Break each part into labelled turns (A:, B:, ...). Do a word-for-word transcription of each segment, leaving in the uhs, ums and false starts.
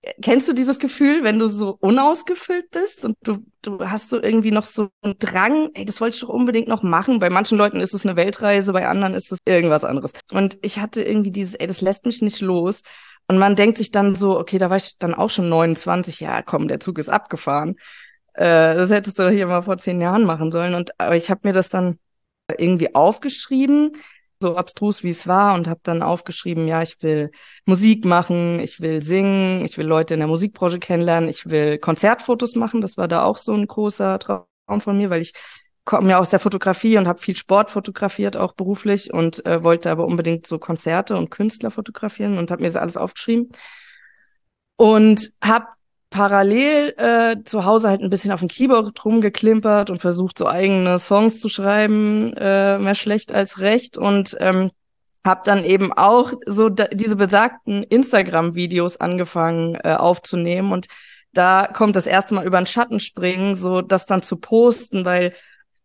A: Kennst du dieses Gefühl, wenn du so unausgefüllt bist und du, du hast so irgendwie noch so einen Drang, ey, das wollte ich doch unbedingt noch machen. Bei manchen Leuten ist es eine Weltreise, bei anderen ist es irgendwas anderes. Und ich hatte irgendwie dieses, ey, das lässt mich nicht los. Und man denkt sich dann so, okay, da war ich dann auch schon neunundzwanzig, ja komm, der Zug ist abgefahren. Äh, das hättest du hier mal vor zehn Jahren machen sollen. Und aber ich habe mir das dann irgendwie aufgeschrieben, so abstrus wie es war, und habe dann aufgeschrieben, ja, ich will Musik machen, ich will singen, ich will Leute in der Musikbranche kennenlernen, ich will Konzertfotos machen. Das war da auch so ein großer Traum von mir, weil ich komme ja aus der Fotografie und habe viel Sport fotografiert, auch beruflich, und äh, wollte aber unbedingt so Konzerte und Künstler fotografieren und habe mir das alles aufgeschrieben und habe parallel äh, zu Hause halt ein bisschen auf dem Keyboard rumgeklimpert und versucht, so eigene Songs zu schreiben, äh, mehr schlecht als recht, und ähm, habe dann eben auch so da, diese besagten Instagram-Videos angefangen äh, aufzunehmen, und da kommt das erste Mal über den Schatten springen, so das dann zu posten, weil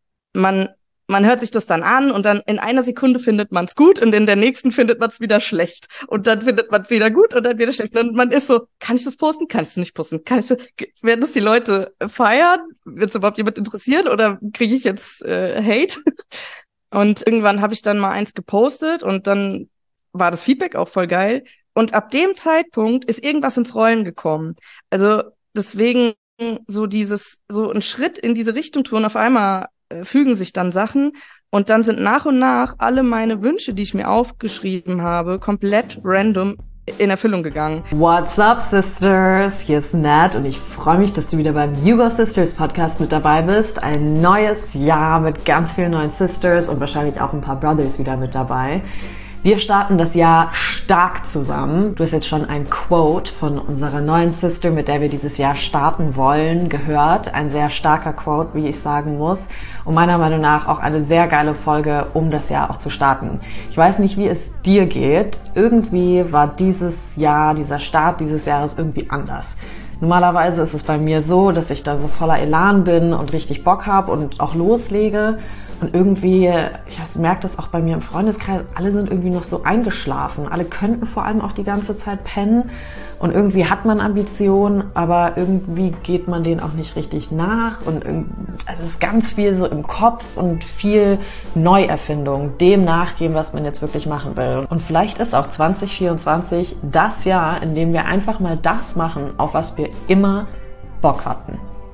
A: man man hört sich das dann an und dann in einer Sekunde findet man es gut und in der nächsten findet man es wieder schlecht und dann findet man es wieder gut und dann wieder schlecht. Und man ist so, kann ich das posten? Kann ich das nicht posten? Kann ich das? Werden das die Leute feiern? Wird es überhaupt jemand interessieren oder kriege ich jetzt äh, Hate? Und irgendwann habe ich dann mal eins gepostet und dann war das Feedback auch voll geil. Und ab dem Zeitpunkt ist irgendwas ins Rollen gekommen. Also deswegen so dieses, so ein Schritt in diese Richtung tun, auf einmal fügen sich dann Sachen und dann sind nach und nach alle meine Wünsche, die ich mir aufgeschrieben habe, komplett random in Erfüllung gegangen.
B: What's up, Sisters? Hier ist Nat und ich freue mich, dass du wieder beim You Go Sisters Podcast mit dabei bist. Ein neues Jahr mit ganz vielen neuen Sisters und wahrscheinlich auch ein paar Brothers wieder mit dabei. Wir starten das Jahr stark zusammen. Du hast jetzt schon ein Quote von unserer neuen Sister, mit der wir dieses Jahr starten wollen, gehört. Ein sehr starker Quote, wie ich sagen muss. Und meiner Meinung nach auch eine sehr geile Folge, um das Jahr auch zu starten. Ich weiß nicht, wie es dir geht. Irgendwie war dieses Jahr, dieser Start dieses Jahres irgendwie anders. Normalerweise ist es bei mir so, dass ich dann so voller Elan bin und richtig Bock habe und auch loslege. Und irgendwie, ich merke das auch bei mir im Freundeskreis, alle sind irgendwie noch so eingeschlafen. Alle könnten vor allem auch die ganze Zeit pennen. Und irgendwie hat man Ambitionen, aber irgendwie geht man denen auch nicht richtig nach. Und es ist ganz viel so im Kopf und viel Neuerfindung, dem nachgehen, was man jetzt wirklich machen will. Und vielleicht ist auch zwanzig vierundzwanzig das Jahr, in dem wir einfach mal das machen, auf was wir immer Bock hatten.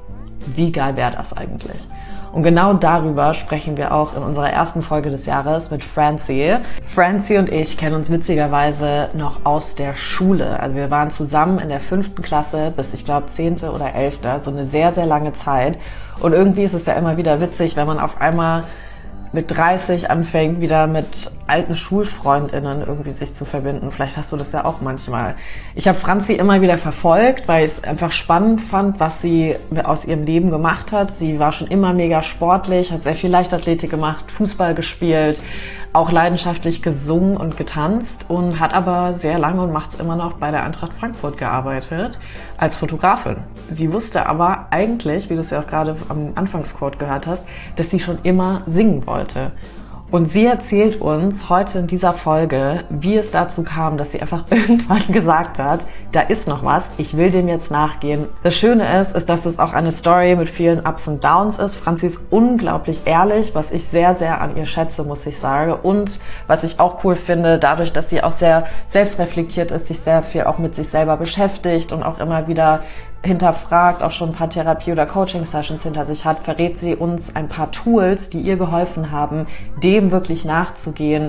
B: Wie geil wäre das eigentlich? Und genau darüber sprechen wir auch in unserer ersten Folge des Jahres mit Francie. Francie und ich kennen uns witzigerweise noch aus der Schule. Also wir waren zusammen in der fünften Klasse bis, ich glaube, zehnte oder elfte. So eine sehr, sehr lange Zeit. Und irgendwie ist es ja immer wieder witzig, wenn man auf einmal mit dreißig anfängt, wieder mit alten SchulfreundInnen irgendwie sich zu verbinden. Vielleicht hast du das ja auch manchmal. Ich habe Franzi immer wieder verfolgt, weil ich es einfach spannend fand, was sie aus ihrem Leben gemacht hat. Sie war schon immer mega sportlich, hat sehr viel Leichtathletik gemacht, Fußball gespielt, auch leidenschaftlich gesungen und getanzt und hat aber sehr lange und macht es immer noch bei der Eintracht Frankfurt gearbeitet als Fotografin. Sie wusste aber eigentlich, wie du es ja auch gerade am Anfangsquote gehört hast, dass sie schon immer singen wollte. Und sie erzählt uns heute in dieser Folge, wie es dazu kam, dass sie einfach irgendwann gesagt hat, da ist noch was, ich will dem jetzt nachgehen. Das Schöne ist, ist, dass es auch eine Story mit vielen Ups und Downs ist. Franzi ist unglaublich ehrlich, was ich sehr, sehr an ihr schätze, muss ich sagen. Und was ich auch cool finde, dadurch, dass sie auch sehr selbstreflektiert ist, sich sehr viel auch mit sich selber beschäftigt und auch immer wieder hinterfragt, auch schon ein paar Therapie- oder Coaching-Sessions hinter sich hat, verrät sie uns ein paar Tools, die ihr geholfen haben, dem wirklich nachzugehen,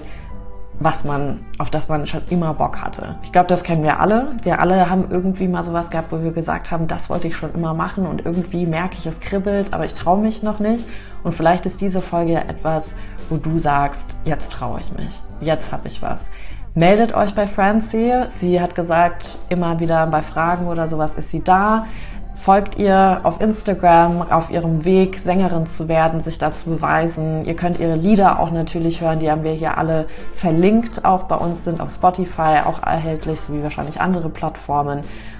B: was man, auf das man schon immer Bock hatte. Ich glaube, das kennen wir alle. Wir alle haben irgendwie mal sowas gehabt, wo wir gesagt haben, das wollte ich schon immer machen und irgendwie merke ich, es kribbelt, aber ich traue mich noch nicht. Und vielleicht ist diese Folge ja etwas, wo du sagst, jetzt traue ich mich, jetzt habe ich was. Meldet euch bei Francie. Sie hat gesagt, immer wieder bei Fragen oder sowas ist sie da. Folgt ihr auf Instagram auf ihrem Weg, Sängerin zu werden, sich da zu beweisen. Ihr könnt ihre Lieder auch natürlich hören, die haben wir hier alle verlinkt, auch bei uns sind auf Spotify auch erhältlich, sowie wahrscheinlich andere Plattformen.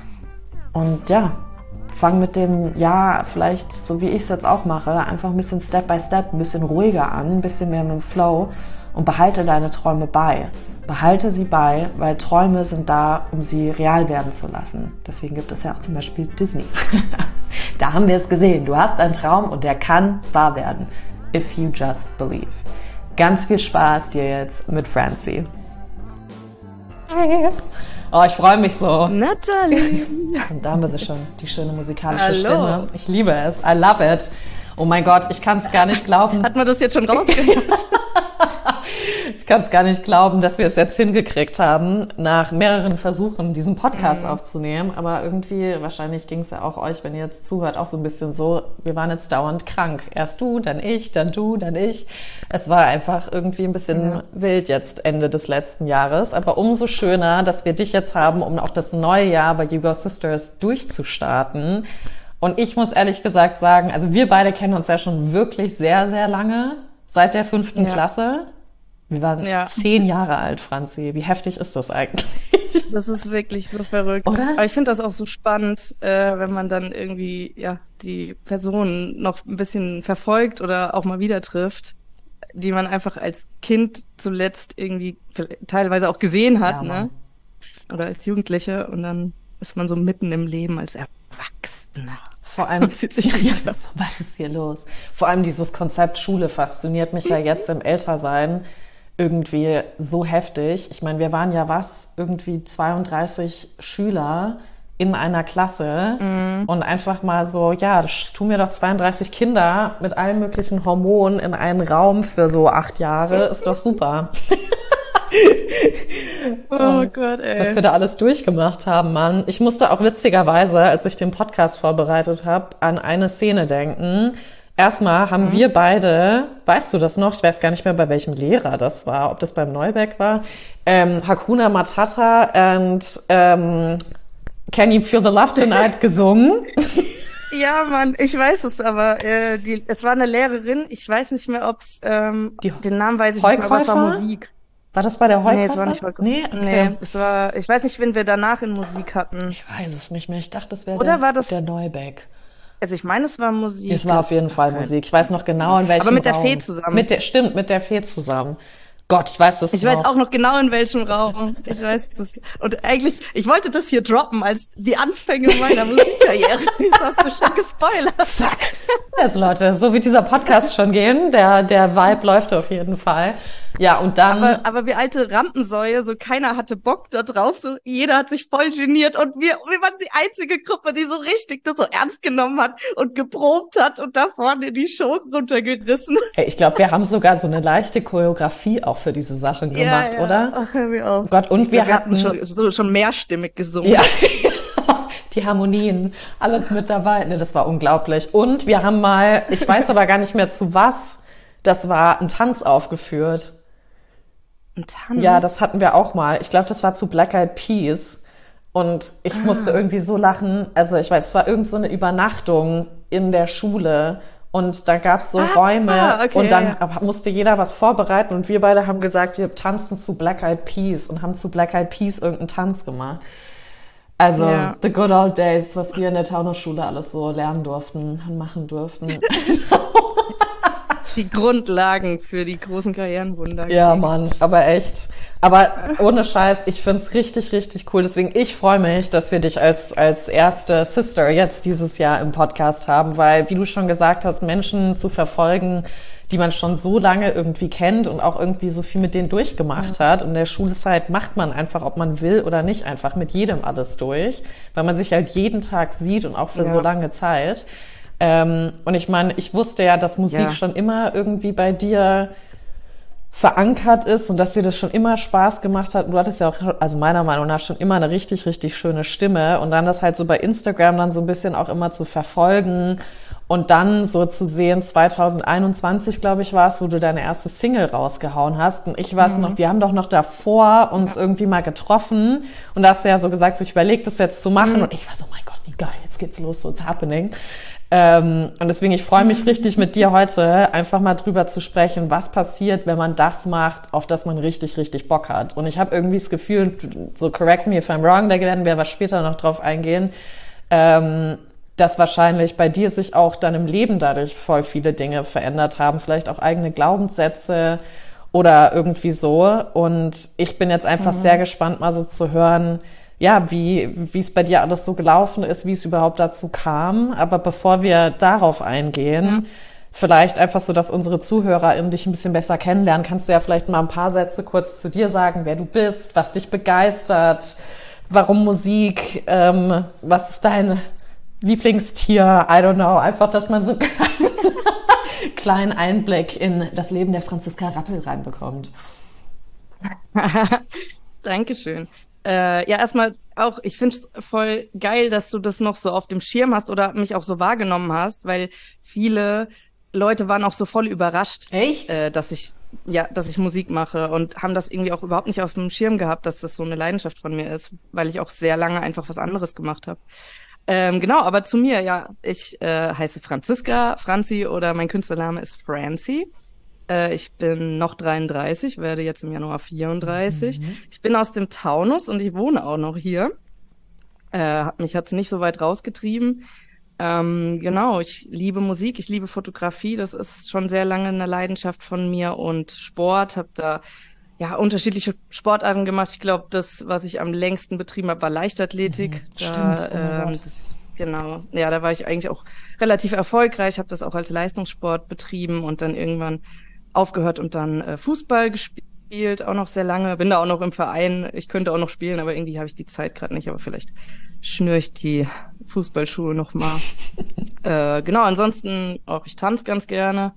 B: Und ja, fang mit dem Jahr vielleicht, so wie ich es jetzt auch mache, einfach ein bisschen Step by Step, ein bisschen ruhiger an, ein bisschen mehr mit dem Flow. und behalte deine Träume bei. Behalte sie bei, weil Träume sind da, um sie real werden zu lassen. Deswegen gibt es ja auch zum Beispiel Disney. Da haben wir es gesehen. Du hast einen Traum und der kann wahr werden. If you just believe. Ganz viel Spaß dir jetzt mit Francie. Oh, ich freue mich so.
A: Natalie.
B: Und da haben wir sie schon, die schöne musikalische
A: Hallo.
B: Stimme. Ich liebe es. I love it. Oh mein Gott, ich kann es gar nicht glauben.
A: Hat man das jetzt schon rausgehört?
B: Ich kann es gar nicht glauben, dass wir es jetzt hingekriegt haben, nach mehreren Versuchen diesen Podcast mhm. aufzunehmen. Aber irgendwie, wahrscheinlich ging es ja auch euch, wenn ihr jetzt zuhört, auch so ein bisschen so, wir waren jetzt dauernd krank. Erst du, dann ich, dann du, dann ich. Es war einfach irgendwie ein bisschen ja. wild jetzt Ende des letzten Jahres. Aber umso schöner, dass wir dich jetzt haben, um auch das neue Jahr bei You Go Sisters durchzustarten. Und ich muss ehrlich gesagt sagen, also wir beide kennen uns ja schon wirklich sehr, sehr lange, seit der fünften ja. Klasse. Wir waren ja. zehn Jahre alt, Franzi. Wie heftig ist das eigentlich?
A: Das ist wirklich so verrückt.
B: Oder?
A: Aber ich finde das auch so spannend, äh, wenn man dann irgendwie ja die Person noch ein bisschen verfolgt oder auch mal wieder trifft, die man einfach als Kind zuletzt irgendwie teilweise auch gesehen hat, ja, ne? Oder als Jugendliche. Und dann ist man so mitten im Leben als Erwachsener.
B: Vor allem, zieht sich was, was ist hier los? Vor allem dieses Konzept Schule fasziniert mich ja jetzt im Ältersein irgendwie so heftig. Ich meine, wir waren ja was, irgendwie zweiunddreißig Schüler in einer Klasse mhm. und einfach mal so, ja, tun wir doch zweiunddreißig Kinder mit allen möglichen Hormonen in einen Raum für so acht Jahre, ist doch super.
A: Oh Gott, ey.
B: Was wir da alles durchgemacht haben, Mann. Ich musste auch witzigerweise, als ich den Podcast vorbereitet habe, an eine Szene denken. Erstmal haben mhm. wir beide, weißt du das noch? Ich weiß gar nicht mehr, bei welchem Lehrer das war, ob das beim Neubeck war. Ähm, Hakuna Matata and ähm, Can You Feel the Love Tonight gesungen.
A: Ja, Mann, ich weiß es, aber äh, die, es war eine Lehrerin. Ich weiß nicht mehr, ob es ähm, den Namen weiß ich nicht mehr, aber es war Musik.
B: War das bei der Heukäufer?
A: Nee, es war nicht Heukäufer.
B: Nee, okay.
A: Nee, es war, ich weiß nicht, wen wir danach in Musik hatten.
B: Ich weiß es nicht mehr. Ich dachte, das wäre
A: Oder
B: der,
A: war das,
B: der Neubeck.
A: Also ich meine, es war Musik.
B: Es war auf jeden Fall okay. Musik. Ich weiß noch genau, in welchem
A: Aber mit
B: Raum.
A: der Fee zusammen.
B: Mit der, stimmt, mit der Fee zusammen. Gott, ich weiß das
A: Ich
B: noch.
A: weiß auch noch genau, in welchem Raum. Ich weiß das. Und eigentlich, ich wollte das hier droppen als die Anfänge meiner Musikkarriere. Jetzt hast du schon gespoilert.
B: Zack. Also Leute, so wie dieser Podcast schon gehen, der, der Vibe läuft auf jeden Fall. Ja, und dann...
A: Aber, aber wie alte Rampensäue, so keiner hatte Bock da drauf, so jeder hat sich voll geniert und wir, wir waren die einzige Gruppe, die so richtig das so ernst genommen hat und geprobt hat und da vorne die Show runtergerissen.
B: Hey, ich glaube, wir haben sogar so eine leichte Choreografie auch für diese Sachen gemacht,
A: ja, ja.
B: oder?
A: Ach, hör mir auf.
B: Gott, und
A: ich
B: wir
A: hatten
B: hatten
A: schon, so, schon mehrstimmig gesungen.
B: Ja. Die Harmonien, alles mit dabei. Ne, das war unglaublich. Und wir haben mal, ich weiß aber gar nicht mehr zu was, das war ein Tanz aufgeführt.
A: Ein Tanz?
B: Ja, das hatten wir auch mal. Ich glaube, das war zu Black Eyed Peas. Und ich ah. musste irgendwie so lachen. Also ich weiß, es war irgend so eine Übernachtung in der Schule. Und da gab's so ah, Räume. Okay, und dann ja. musste jeder was vorbereiten. Und wir beide haben gesagt, wir tanzen zu Black Eyed Peas. Und haben zu Black Eyed Peas irgendeinen Tanz gemacht. Also, ja. the good old days, was wir in der Taunusschule alles so lernen durften und machen durften.
A: Die Grundlagen für die großen Karrierenwunder.
B: Ja, Mann, aber echt. Aber ohne Scheiß, ich find's richtig, richtig cool. Deswegen, ich freue mich, dass wir dich als als erste Sister jetzt dieses Jahr im Podcast haben, weil, wie du schon gesagt hast, Menschen zu verfolgen, die man schon so lange irgendwie kennt und auch irgendwie so viel mit denen durchgemacht hat. Und in der Schulzeit macht man einfach, ob man will oder nicht, einfach mit jedem alles durch, weil man sich halt jeden Tag sieht und auch für ja. so lange Zeit. Ähm, und ich meine, ich wusste ja, dass Musik ja. schon immer irgendwie bei dir verankert ist und dass dir das schon immer Spaß gemacht hat. Und du hattest ja auch, also meiner Meinung nach, schon immer eine richtig, richtig schöne Stimme. Und dann das halt so bei Instagram dann so ein bisschen auch immer zu verfolgen und dann so zu sehen, zwanzig einundzwanzig, glaube ich, war es, wo du deine erste Single rausgehauen hast. Und ich weiß mhm. noch, wir haben doch noch davor uns ja. irgendwie mal getroffen. Und da hast du ja so gesagt, so, ich überlege das jetzt zu machen. Mhm. Und ich war so, mein Gott, wie geil, jetzt geht's los, so it's happening. Ähm, und deswegen, ich freue mich richtig mit dir heute einfach mal drüber zu sprechen, was passiert, wenn man das macht, auf das man richtig, richtig Bock hat. Und ich habe irgendwie das Gefühl, so correct me if I'm wrong, da werden wir aber später noch drauf eingehen, ähm, dass wahrscheinlich bei dir sich auch dann im Leben dadurch voll viele Dinge verändert haben, vielleicht auch eigene Glaubenssätze oder irgendwie so. Und ich bin jetzt einfach mhm. sehr gespannt, mal so zu hören, ja, wie wie es bei dir alles so gelaufen ist, wie es überhaupt dazu kam. Aber bevor wir darauf eingehen, ja. vielleicht einfach so, dass unsere ZuhörerInnen dich ein bisschen besser kennenlernen, kannst du ja vielleicht mal ein paar Sätze kurz zu dir sagen, wer du bist, was dich begeistert, warum Musik, ähm, was ist dein Lieblingstier, I don't know, einfach, dass man so einen kleinen Einblick in das Leben der Franziska Rappel reinbekommt.
A: Dankeschön. Äh, ja, erstmal auch, ich finde es voll geil, dass du das noch so auf dem Schirm hast oder mich auch so wahrgenommen hast, weil viele Leute waren auch so voll überrascht,
B: Echt?
A: Äh, dass ich ja, dass ich Musik mache und haben das irgendwie auch überhaupt nicht auf dem Schirm gehabt, dass das so eine Leidenschaft von mir ist, weil ich auch sehr lange einfach was anderes gemacht habe. Ähm, genau, aber zu mir, ja, ich äh, heiße Franziska, Franzi oder mein Künstlername ist Franzi. Äh, ich bin noch dreiunddreißig, werde jetzt im Januar vierunddreißig. Mhm. Ich bin aus dem Taunus und ich wohne auch noch hier. Äh, mich hat's nicht so weit rausgetrieben. Ähm, genau, ich liebe Musik, ich liebe Fotografie, das ist schon sehr lange eine Leidenschaft von mir und Sport, habe da ja unterschiedliche Sportarten gemacht. Ich glaube, das, was ich am längsten betrieben habe, war Leichtathletik.
B: Mhm,
A: da,
B: stimmt, oh
A: ähm, das, genau, ja, da war ich eigentlich auch relativ erfolgreich, habe das auch als Leistungssport betrieben und dann irgendwann aufgehört und dann äh, Fußball gespielt, auch noch sehr lange. Bin da auch noch im Verein, ich könnte auch noch spielen, aber irgendwie habe ich die Zeit gerade nicht, aber vielleicht schnüre ich die Fußballschuhe noch mal. äh, genau, ansonsten auch, ich tanze ganz gerne.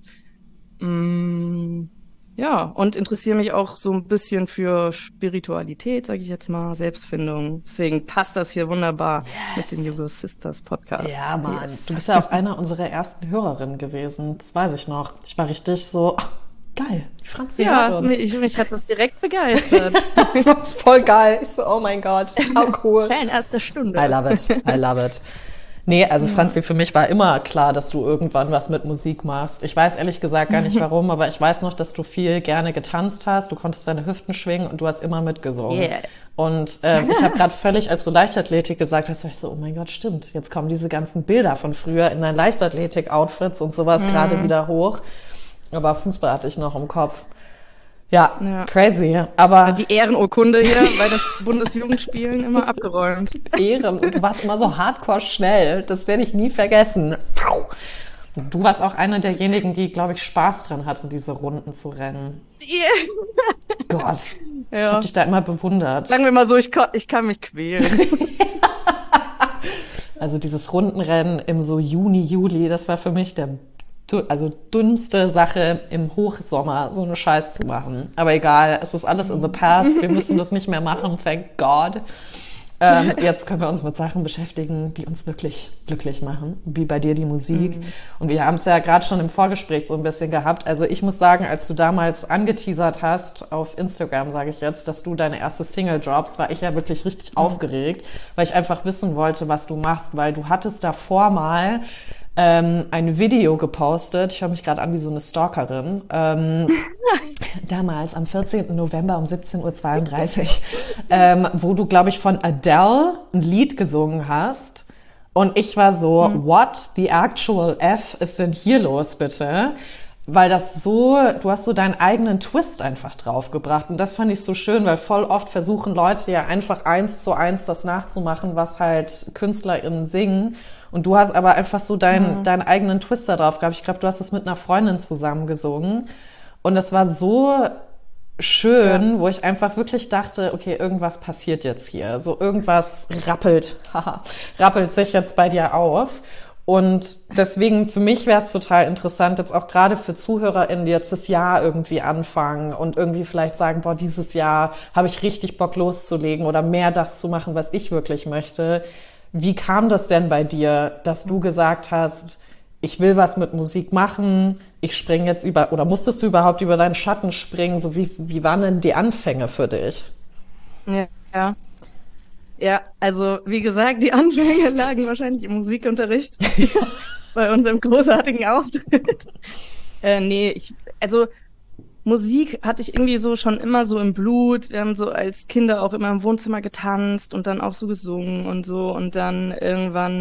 A: Mm, ja, und interessiere mich auch so ein bisschen für Spiritualität, sage ich jetzt mal, Selbstfindung. Deswegen passt das hier wunderbar yes. mit dem Yugo Sisters Podcast.
B: Ja, Mann. Yes. Du bist ja auch einer unserer ersten Hörerinnen gewesen. Das weiß ich noch. Ich war richtig so, oh, geil, die Franzi
A: ja,
B: hört uns.
A: Mich, mich hat das direkt begeistert.
B: Das ist voll geil. Ich so, oh mein Gott, how cool.
A: Fan erster Stunde.
B: I love it, I love it. Nee, also ja. Franzi, für mich war immer klar, dass du irgendwann was mit Musik machst. Ich weiß ehrlich gesagt gar nicht warum, aber ich weiß noch, dass du viel gerne getanzt hast, du konntest deine Hüften schwingen und du hast immer mitgesungen. Yeah. Und ähm, ich habe gerade völlig, als du Leichtathletik gesagt hast, war ich so, oh mein Gott, stimmt, jetzt kommen diese ganzen Bilder von früher in deinen Leichtathletik-Outfits und sowas mhm. gerade wieder hoch. Aber Fußball hatte ich noch im Kopf. Ja, ja, crazy. Aber
A: die Ehrenurkunde hier bei den Bundesjugendspielen immer abgeräumt.
B: Ehren. Und du warst immer so hardcore schnell. Das werde ich nie vergessen. Du warst auch einer derjenigen, die, glaube ich, Spaß dran hatten, diese Runden zu rennen. Yeah. Gott. Ja. Ich habe dich da immer bewundert.
A: Sagen wir mal so, ich kann, ich kann mich quälen.
B: Also dieses Rundenrennen im so Juni, Juli, das war für mich der also dünnste Sache im Hochsommer, so eine Scheiß zu machen. Aber egal, es ist alles in the past. Wir müssen das nicht mehr machen, thank God. Ähm, jetzt können wir uns mit Sachen beschäftigen, die uns wirklich glücklich machen, wie bei dir die Musik. Mhm. Und wir haben es ja gerade schon im Vorgespräch so ein bisschen gehabt. Also ich muss sagen, als du damals angeteasert hast, auf Instagram sage ich jetzt, dass du deine erste Single droppst, war ich ja wirklich richtig mhm. aufgeregt, weil ich einfach wissen wollte, was du machst, weil du hattest davor mal ähm, ein Video gepostet. Ich höre mich gerade an wie so eine Stalkerin. Ähm, damals am vierzehnten November um siebzehn Uhr zweiunddreißig, ähm, wo du, glaube ich, von Adele ein Lied gesungen hast. Und ich war so, mhm. what the actual F ist denn hier los, bitte? Weil das so, du hast so deinen eigenen Twist einfach draufgebracht. Und das fand ich so schön, weil voll oft versuchen Leute ja einfach eins zu eins das nachzumachen, was halt KünstlerInnen singen. Und du hast aber einfach so deinen, mhm. deinen eigenen Twist da drauf gehabt. Ich glaube, du hast es mit einer Freundin zusammen gesungen. Und das war so schön, ja. wo ich einfach wirklich dachte, okay, irgendwas passiert jetzt hier. So irgendwas rappelt, haha, rappelt sich jetzt bei dir auf. Und deswegen, für mich wäre es total interessant, jetzt auch gerade für ZuhörerInnen, die jetzt das Jahr irgendwie anfangen und irgendwie vielleicht sagen, boah, dieses Jahr habe ich richtig Bock loszulegen oder mehr das zu machen, was ich wirklich möchte. Wie kam das denn bei dir, dass du gesagt hast, ich will was mit Musik machen, ich springe jetzt über, oder musstest du überhaupt über deinen Schatten springen? So wie, wie waren denn die Anfänge für dich?
A: Ja, ja. Ja, also wie gesagt, die Anfänge lagen wahrscheinlich im Musikunterricht bei unserem großartigen Auftritt. äh, nee, ich, also Musik hatte ich irgendwie so schon immer so im Blut. Wir haben so als Kinder auch immer im Wohnzimmer getanzt und dann auch so gesungen und so. Und dann irgendwann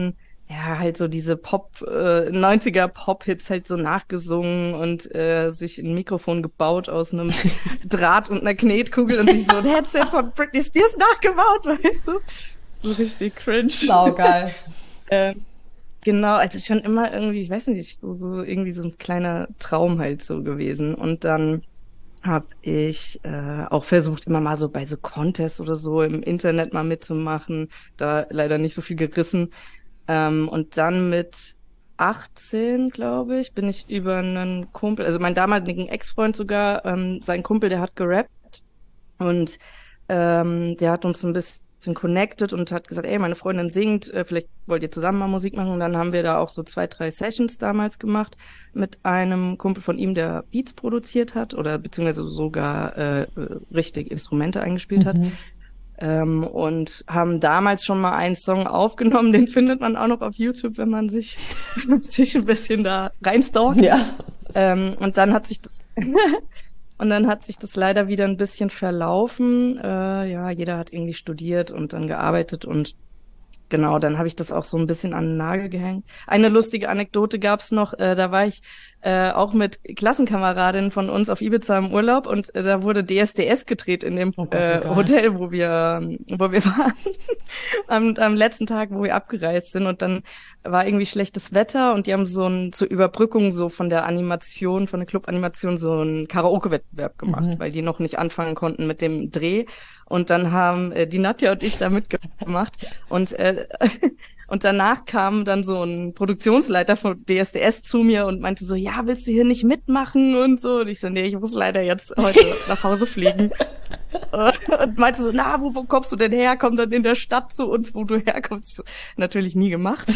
A: ja, halt so diese Pop, äh, neunziger Pop-Hits halt so nachgesungen und äh, sich ein Mikrofon gebaut aus einem Draht und einer Knetkugel und sich so ein Headset von Britney Spears nachgebaut, weißt du? So richtig cringe.
B: Saugeil.
A: äh, genau, also schon immer irgendwie, ich weiß nicht, so, so irgendwie so ein kleiner Traum halt so gewesen. Und dann habe ich äh, auch versucht, immer mal so bei so Contests oder so im Internet mal mitzumachen. Da leider nicht so viel gerissen. Ähm, und dann mit achtzehn, glaube ich, bin ich über einen Kumpel, also meinen damaligen Ex-Freund sogar, ähm, sein Kumpel, der hat gerappt und ähm, der hat uns ein bisschen connected und hat gesagt, ey, meine Freundin singt, äh, vielleicht wollt ihr zusammen mal Musik machen. Und dann haben wir da auch so zwei, drei Sessions damals gemacht mit einem Kumpel von ihm, der Beats produziert hat oder beziehungsweise sogar äh, richtig Instrumente eingespielt hat.
B: Mhm.
A: Ähm, und haben damals schon mal einen Song aufgenommen, den findet man auch noch auf YouTube, wenn man sich, wenn man sich ein bisschen da reinstalkt.
B: Ja.
A: Ähm, und dann hat sich das und dann hat sich das leider wieder ein bisschen verlaufen. Äh, ja, jeder hat irgendwie studiert und dann gearbeitet und genau, dann habe ich das auch so ein bisschen an den Nagel gehängt. Eine lustige Anekdote gab's noch, äh, da war ich äh, auch mit Klassenkameradinnen von uns auf Ibiza im Urlaub und äh, da wurde D S D S gedreht in dem
B: Oh Gott,
A: äh,
B: wie geil.
A: Hotel, wo wir wo wir waren, am, am letzten Tag, wo wir abgereist sind und dann war irgendwie schlechtes Wetter und die haben so ein zur Überbrückung so von der Animation, von der Club-Animation so einen Karaoke-Wettbewerb gemacht,
B: Mhm.
A: weil die noch nicht anfangen konnten mit dem Dreh. Und dann haben äh, die Nadja und ich da mitgemacht. Und äh, und danach kam dann so ein Produktionsleiter von D S D S zu mir und meinte so, ja, willst du hier nicht mitmachen und so? Und ich so, nee, ich muss leider jetzt heute nach Hause fliegen. Und meinte so, na, wo, wo kommst du denn her? Komm dann in der Stadt zu uns, wo du herkommst. Ich so, natürlich nie gemacht.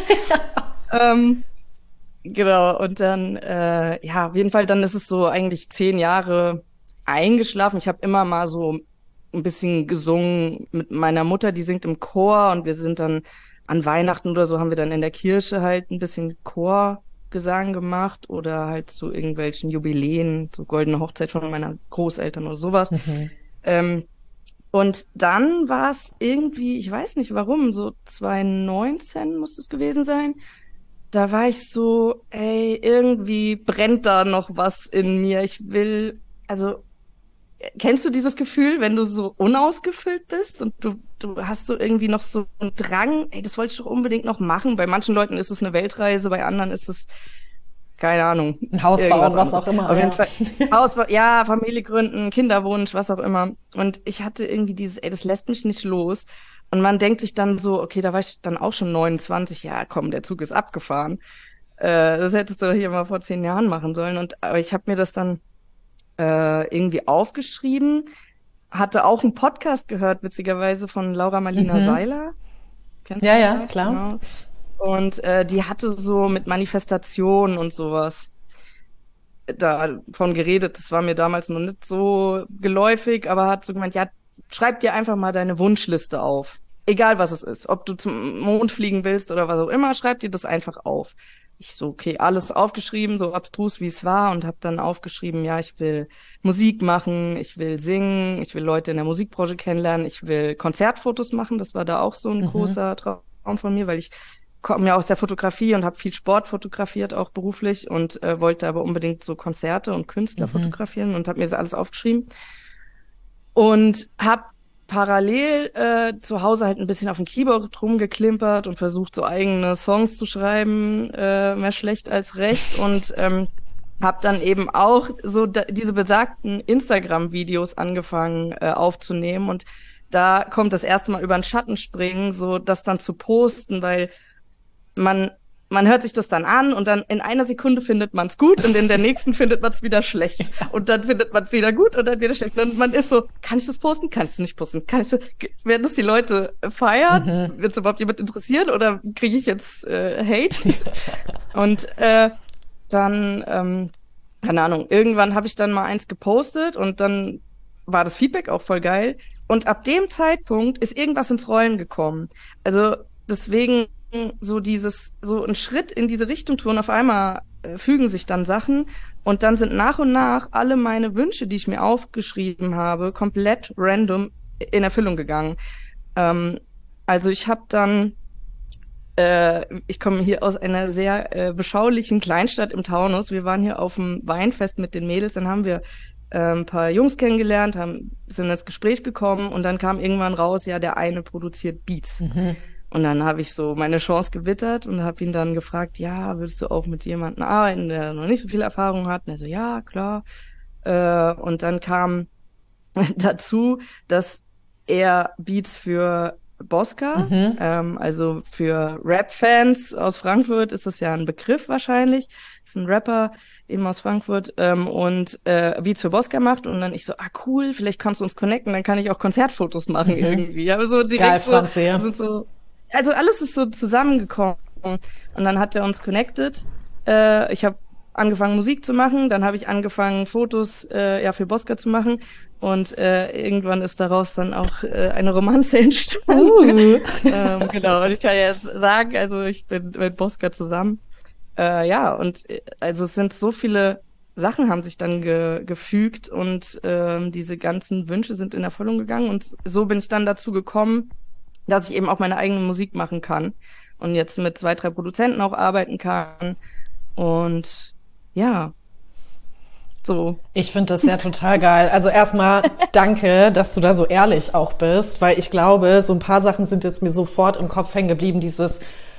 A: ähm, genau, und dann, äh, ja, auf jeden Fall, dann ist es so eigentlich zehn Jahre eingeschlafen. Ich habe immer mal so ein bisschen gesungen mit meiner Mutter, die singt im Chor und wir sind dann an Weihnachten oder so haben wir dann in der Kirche halt ein bisschen Chorgesang gemacht oder halt zu irgendwelchen Jubiläen, so goldene Hochzeit von meiner Großeltern oder sowas.
B: Mhm.
A: Ähm, und dann war es irgendwie, ich weiß nicht warum, so zwanzig neunzehn muss es gewesen sein. Da war ich so, ey, irgendwie brennt da noch was in mir. Ich will, also kennst du dieses Gefühl, wenn du so unausgefüllt bist und du, du hast so irgendwie noch so einen Drang, ey, das wollte ich doch unbedingt noch machen. Bei manchen Leuten ist es eine Weltreise, bei anderen ist es, keine Ahnung,
B: Ein Haus bauen,
A: irgendwas
B: was
A: anderes.
B: auch immer.
A: Auf
B: ja.
A: jeden Fall Haus, ja, Familie gründen, Kinderwunsch, was auch immer. Und ich hatte irgendwie dieses, ey, das lässt mich nicht los. Und man denkt sich dann so, okay, da war ich dann auch schon neunundzwanzig, ja, komm, der Zug ist abgefahren. Äh, das hättest du hier mal vor zehn Jahren machen sollen. Und aber ich habe mir das dann äh, irgendwie aufgeschrieben, hatte auch einen Podcast gehört, witzigerweise von Laura Marlina
B: Mhm.
A: Seiler. Kennst
B: Ja,
A: du
B: ja,
A: vielleicht?
B: klar.
A: Genau. Und äh, die hatte so mit Manifestation und sowas davon geredet. Das war mir damals noch nicht so geläufig, aber hat so gemeint, ja, schreib dir einfach mal deine Wunschliste auf. Egal was es ist. Ob du zum Mond fliegen willst oder was auch immer, schreib dir das einfach auf. Ich so, okay, alles aufgeschrieben, so abstrus wie es war und habe dann aufgeschrieben, ja, ich will Musik machen, ich will singen, ich will Leute in der Musikbranche kennenlernen, ich will Konzertfotos machen. Das war da auch so ein
B: Mhm.
A: großer Traum von mir, weil ich komme ja aus der Fotografie und habe viel Sport fotografiert, auch beruflich und äh, wollte aber unbedingt so Konzerte und Künstler
B: Mhm.
A: fotografieren und habe mir das alles aufgeschrieben und habe parallel äh, zu Hause halt ein bisschen auf dem Keyboard rumgeklimpert und versucht, so eigene Songs zu schreiben, äh, mehr schlecht als recht und ähm, habe dann eben auch so da, diese besagten Instagram-Videos angefangen äh, aufzunehmen und da kommt das erste Mal über den Schatten springen, so das dann zu posten, weil man man hört sich das dann an und dann in einer Sekunde findet man es gut und in der nächsten findet man es wieder schlecht und dann findet man es wieder gut und dann wieder schlecht und man ist so, kann ich das posten, kann ich das nicht posten, kann ich das, werden das die Leute feiern,
B: Mhm.
A: wird es überhaupt jemand interessieren oder kriege ich jetzt äh, Hate? Und äh, dann ähm, keine Ahnung, irgendwann habe ich dann mal eins gepostet und dann war das Feedback auch voll geil und ab dem Zeitpunkt ist irgendwas ins Rollen gekommen. Also deswegen so dieses, so ein Schritt in diese Richtung tun, auf einmal äh, fügen sich dann Sachen und dann sind nach und nach alle meine Wünsche, die ich mir aufgeschrieben habe, komplett random in Erfüllung gegangen. Ähm, also ich habe dann äh, ich komme hier aus einer sehr äh, beschaulichen Kleinstadt im Taunus. Wir waren hier auf dem Weinfest mit den Mädels, dann haben wir äh, ein paar Jungs kennengelernt, haben, sind ins Gespräch gekommen und dann kam irgendwann raus, ja, der eine produziert Beats.
B: Mhm.
A: Und dann habe ich so meine Chance gewittert und habe ihn dann gefragt, ja, würdest du auch mit jemandem arbeiten, der noch nicht so viel Erfahrung hat? Und er so, ja, klar. Äh, und dann kam dazu, dass er Beats für Bosca,
B: Mhm.
A: ähm, also für Rap-Fans aus Frankfurt ist das ja ein Begriff wahrscheinlich, ist ein Rapper eben aus Frankfurt ähm, und äh, Beats für Bosca macht und dann ich so, ah cool, vielleicht kannst du uns connecten, dann kann ich auch Konzertfotos machen
B: Mhm.
A: irgendwie. Aber so direkt
B: Geil,
A: so,
B: Franzi.
A: sind so, also alles ist so zusammengekommen und dann hat er uns connected. Äh, ich habe angefangen Musik zu machen, dann habe ich angefangen Fotos äh, ja für Bosca zu machen und äh, irgendwann ist daraus dann auch äh, eine Romanze entstanden.
B: Uh.
A: ähm, genau, und ich kann ja jetzt sagen, also ich bin mit Bosca zusammen. Äh, ja, und äh, also es sind so viele Sachen haben sich dann ge gefügt und ähm, diese ganzen Wünsche sind in Erfüllung gegangen und so bin ich dann dazu gekommen, dass ich eben auch meine eigene Musik machen kann und jetzt mit zwei, drei Produzenten auch arbeiten kann und ja, so.
B: Ich finde das ja total geil. Also erstmal danke, dass du da so ehrlich auch bist, weil ich glaube, so ein paar Sachen sind jetzt mir sofort im Kopf hängen geblieben. Dieses,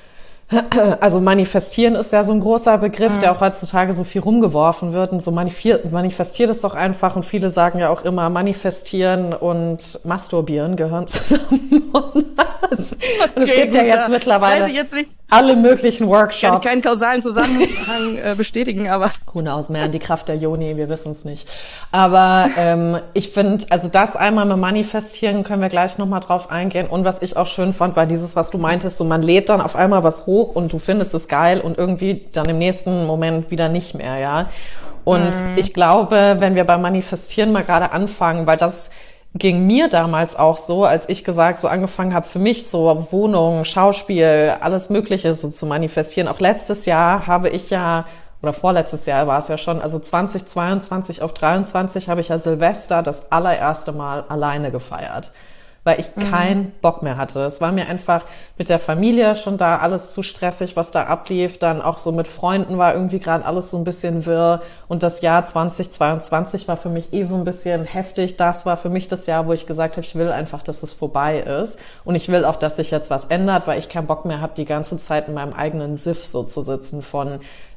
B: also manifestieren ist ja so ein großer Begriff, mhm. der auch heutzutage so viel rumgeworfen wird und so manifestiert, manifestiert es doch einfach und viele sagen ja auch immer, manifestieren und masturbieren gehören zusammen und, das, und es
A: Okay,
B: gibt ja
A: gut,
B: jetzt
A: da
B: mittlerweile
A: weiß ich jetzt nicht.
B: alle möglichen Workshops.
A: Kann ich keinen kausalen Zusammenhang äh, bestätigen, aber
B: Who knows, man, die Kraft der Yoni, wir wissen es nicht. Aber ähm, ich finde, also das einmal mit Manifestieren können wir gleich nochmal drauf eingehen. Und was ich auch schön fand, war dieses, was du meintest, so man lädt dann auf einmal was hoch und du findest es geil und irgendwie dann im nächsten Moment wieder nicht mehr, ja. Und mhm. ich glaube, wenn wir beim Manifestieren mal gerade anfangen, weil das ging mir damals auch so, als ich gesagt, so angefangen habe, für mich so Wohnung, Schauspiel, alles Mögliche so zu manifestieren. Auch letztes Jahr habe ich ja, oder vorletztes Jahr war es ja schon, also zwanzig zweiundzwanzig auf dreiundzwanzig habe ich ja Silvester das allererste Mal alleine gefeiert, weil ich mhm. keinen Bock mehr hatte. Es war mir einfach mit der Familie schon da alles zu stressig, was da ablief. Dann auch so mit Freunden war irgendwie gerade alles so ein bisschen wirr. Und das Jahr zwanzig zweiundzwanzig war für mich eh so ein bisschen heftig. Das war für mich das Jahr, wo ich gesagt habe, ich will einfach, dass es vorbei ist. Und ich will auch, dass sich jetzt was ändert, weil ich keinen Bock mehr habe, die ganze Zeit in meinem eigenen Siff so zu sitzen von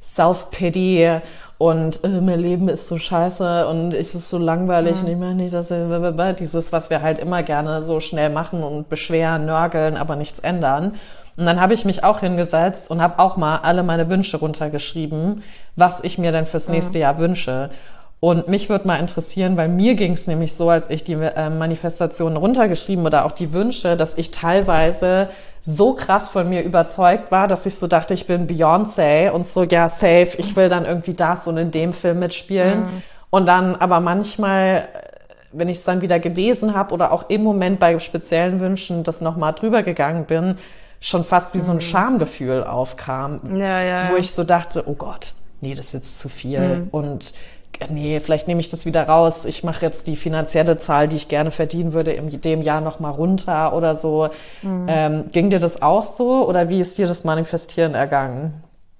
B: Self-Pity und äh, mein Leben ist so scheiße und ich ist so langweilig mhm. und ich meine nicht, dass äh, dieses, was wir halt immer gerne so schnell machen und beschweren, nörgeln, aber nichts ändern. Und dann habe ich mich auch hingesetzt und habe auch mal alle meine Wünsche runtergeschrieben, was ich mir denn fürs nächste mhm. Jahr wünsche. Und mich würde mal interessieren, weil mir ging es nämlich so, als ich die äh, Manifestationen runtergeschrieben oder auch die Wünsche, dass ich teilweise so krass von mir überzeugt war, dass ich so dachte, ich bin Beyoncé und so, ja, safe, ich will dann irgendwie das und in dem Film mitspielen. Mhm. Und dann aber manchmal, wenn ich es dann wieder gelesen habe oder auch im Moment bei speziellen Wünschen das nochmal drüber gegangen bin, schon fast wie mhm. so ein Schamgefühl aufkam,
A: ja, ja.
B: wo ich so dachte, oh Gott, nee, das ist jetzt zu viel
A: Mhm.
B: und nee, vielleicht nehme ich das wieder raus. Ich mache jetzt die finanzielle Zahl, die ich gerne verdienen würde, in dem Jahr noch mal runter oder so. Mhm. Ähm, ging dir das auch so oder wie ist dir das Manifestieren ergangen?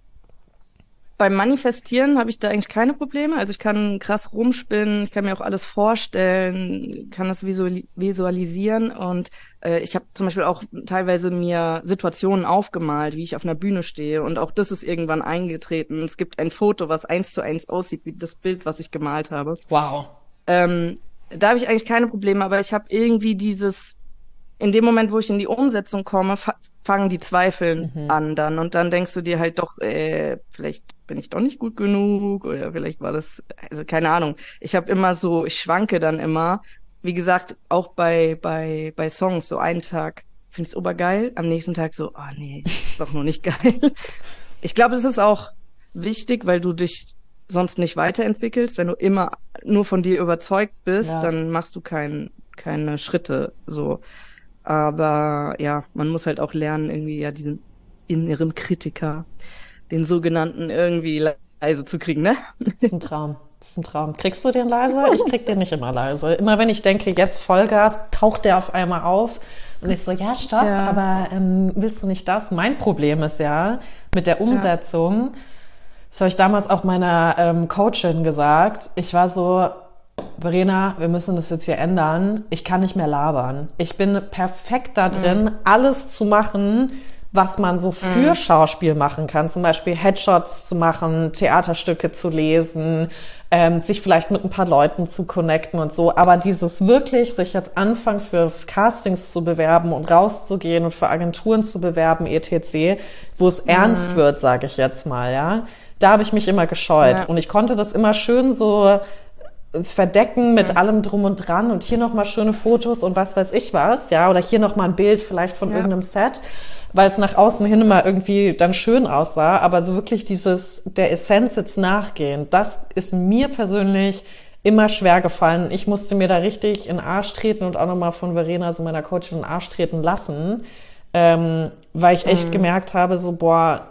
A: Beim Manifestieren habe ich da eigentlich keine Probleme. Also ich kann krass rumspinnen, ich kann mir auch alles vorstellen, kann das visuali- visualisieren und äh, ich habe zum Beispiel auch teilweise mir Situationen aufgemalt, wie ich auf einer Bühne stehe und auch das ist irgendwann eingetreten. Es gibt ein Foto, was eins zu eins aussieht wie das Bild, was ich gemalt habe.
B: Wow.
A: Ähm, da habe ich eigentlich keine Probleme, aber ich habe irgendwie dieses, in dem Moment, wo ich in die Umsetzung komme, fa- fangen die Zweifeln
B: Mhm.
A: an dann und dann denkst du dir halt doch, äh, vielleicht bin ich doch nicht gut genug oder vielleicht war das, also keine Ahnung. Ich habe immer so, ich schwanke dann immer. Wie gesagt, auch bei bei bei Songs, so einen Tag finde ich es obergeil, am nächsten Tag so, oh nee, das ist doch noch nicht geil. Ich glaube, es ist auch wichtig, weil du dich sonst nicht weiterentwickelst. Wenn du immer nur von dir überzeugt bist,
B: Ja.
A: dann machst du kein, keine Schritte so. Aber ja, man muss halt auch lernen, irgendwie ja diesen inneren Kritiker, den sogenannten, irgendwie leise zu kriegen, ne?
B: Das ist ein Traum. Das ist ein Traum. Kriegst du den leise? Ich krieg den nicht immer leise. Immer wenn ich denke, jetzt Vollgas, taucht der auf einmal auf Und ich so, ja, stopp, ja. aber ähm, willst du nicht das? Mein Problem ist ja mit der Umsetzung, ja. das habe ich damals auch meiner ähm, Coachin gesagt, ich war so, Verena, wir müssen das jetzt hier ändern. Ich kann nicht mehr labern. Ich bin perfekt da drin, mhm. alles zu machen, was man so für mhm. Schauspiel machen kann. Zum Beispiel Headshots zu machen, Theaterstücke zu lesen, ähm, sich vielleicht mit ein paar Leuten zu connecten und so. Aber dieses wirklich, sich jetzt anfangen für Castings zu bewerben und rauszugehen und für Agenturen zu bewerben, et cetera, wo es mhm. ernst wird, sage ich jetzt mal, ja. Da habe ich mich immer gescheut. Ja. Und ich konnte das immer schön so verdecken mit mhm. allem drum und dran und hier nochmal schöne Fotos und was weiß ich was, ja, oder hier nochmal ein Bild vielleicht von ja. irgendeinem Set, weil es nach außen hin immer irgendwie dann schön aussah, aber so wirklich dieses, der Essenz jetzt nachgehen, das ist mir persönlich immer schwer gefallen. Ich musste mir da richtig in den Arsch treten und auch nochmal von Verena, so meiner Coachin, in den Arsch treten lassen, ähm, weil ich echt mhm. gemerkt habe, so, boah,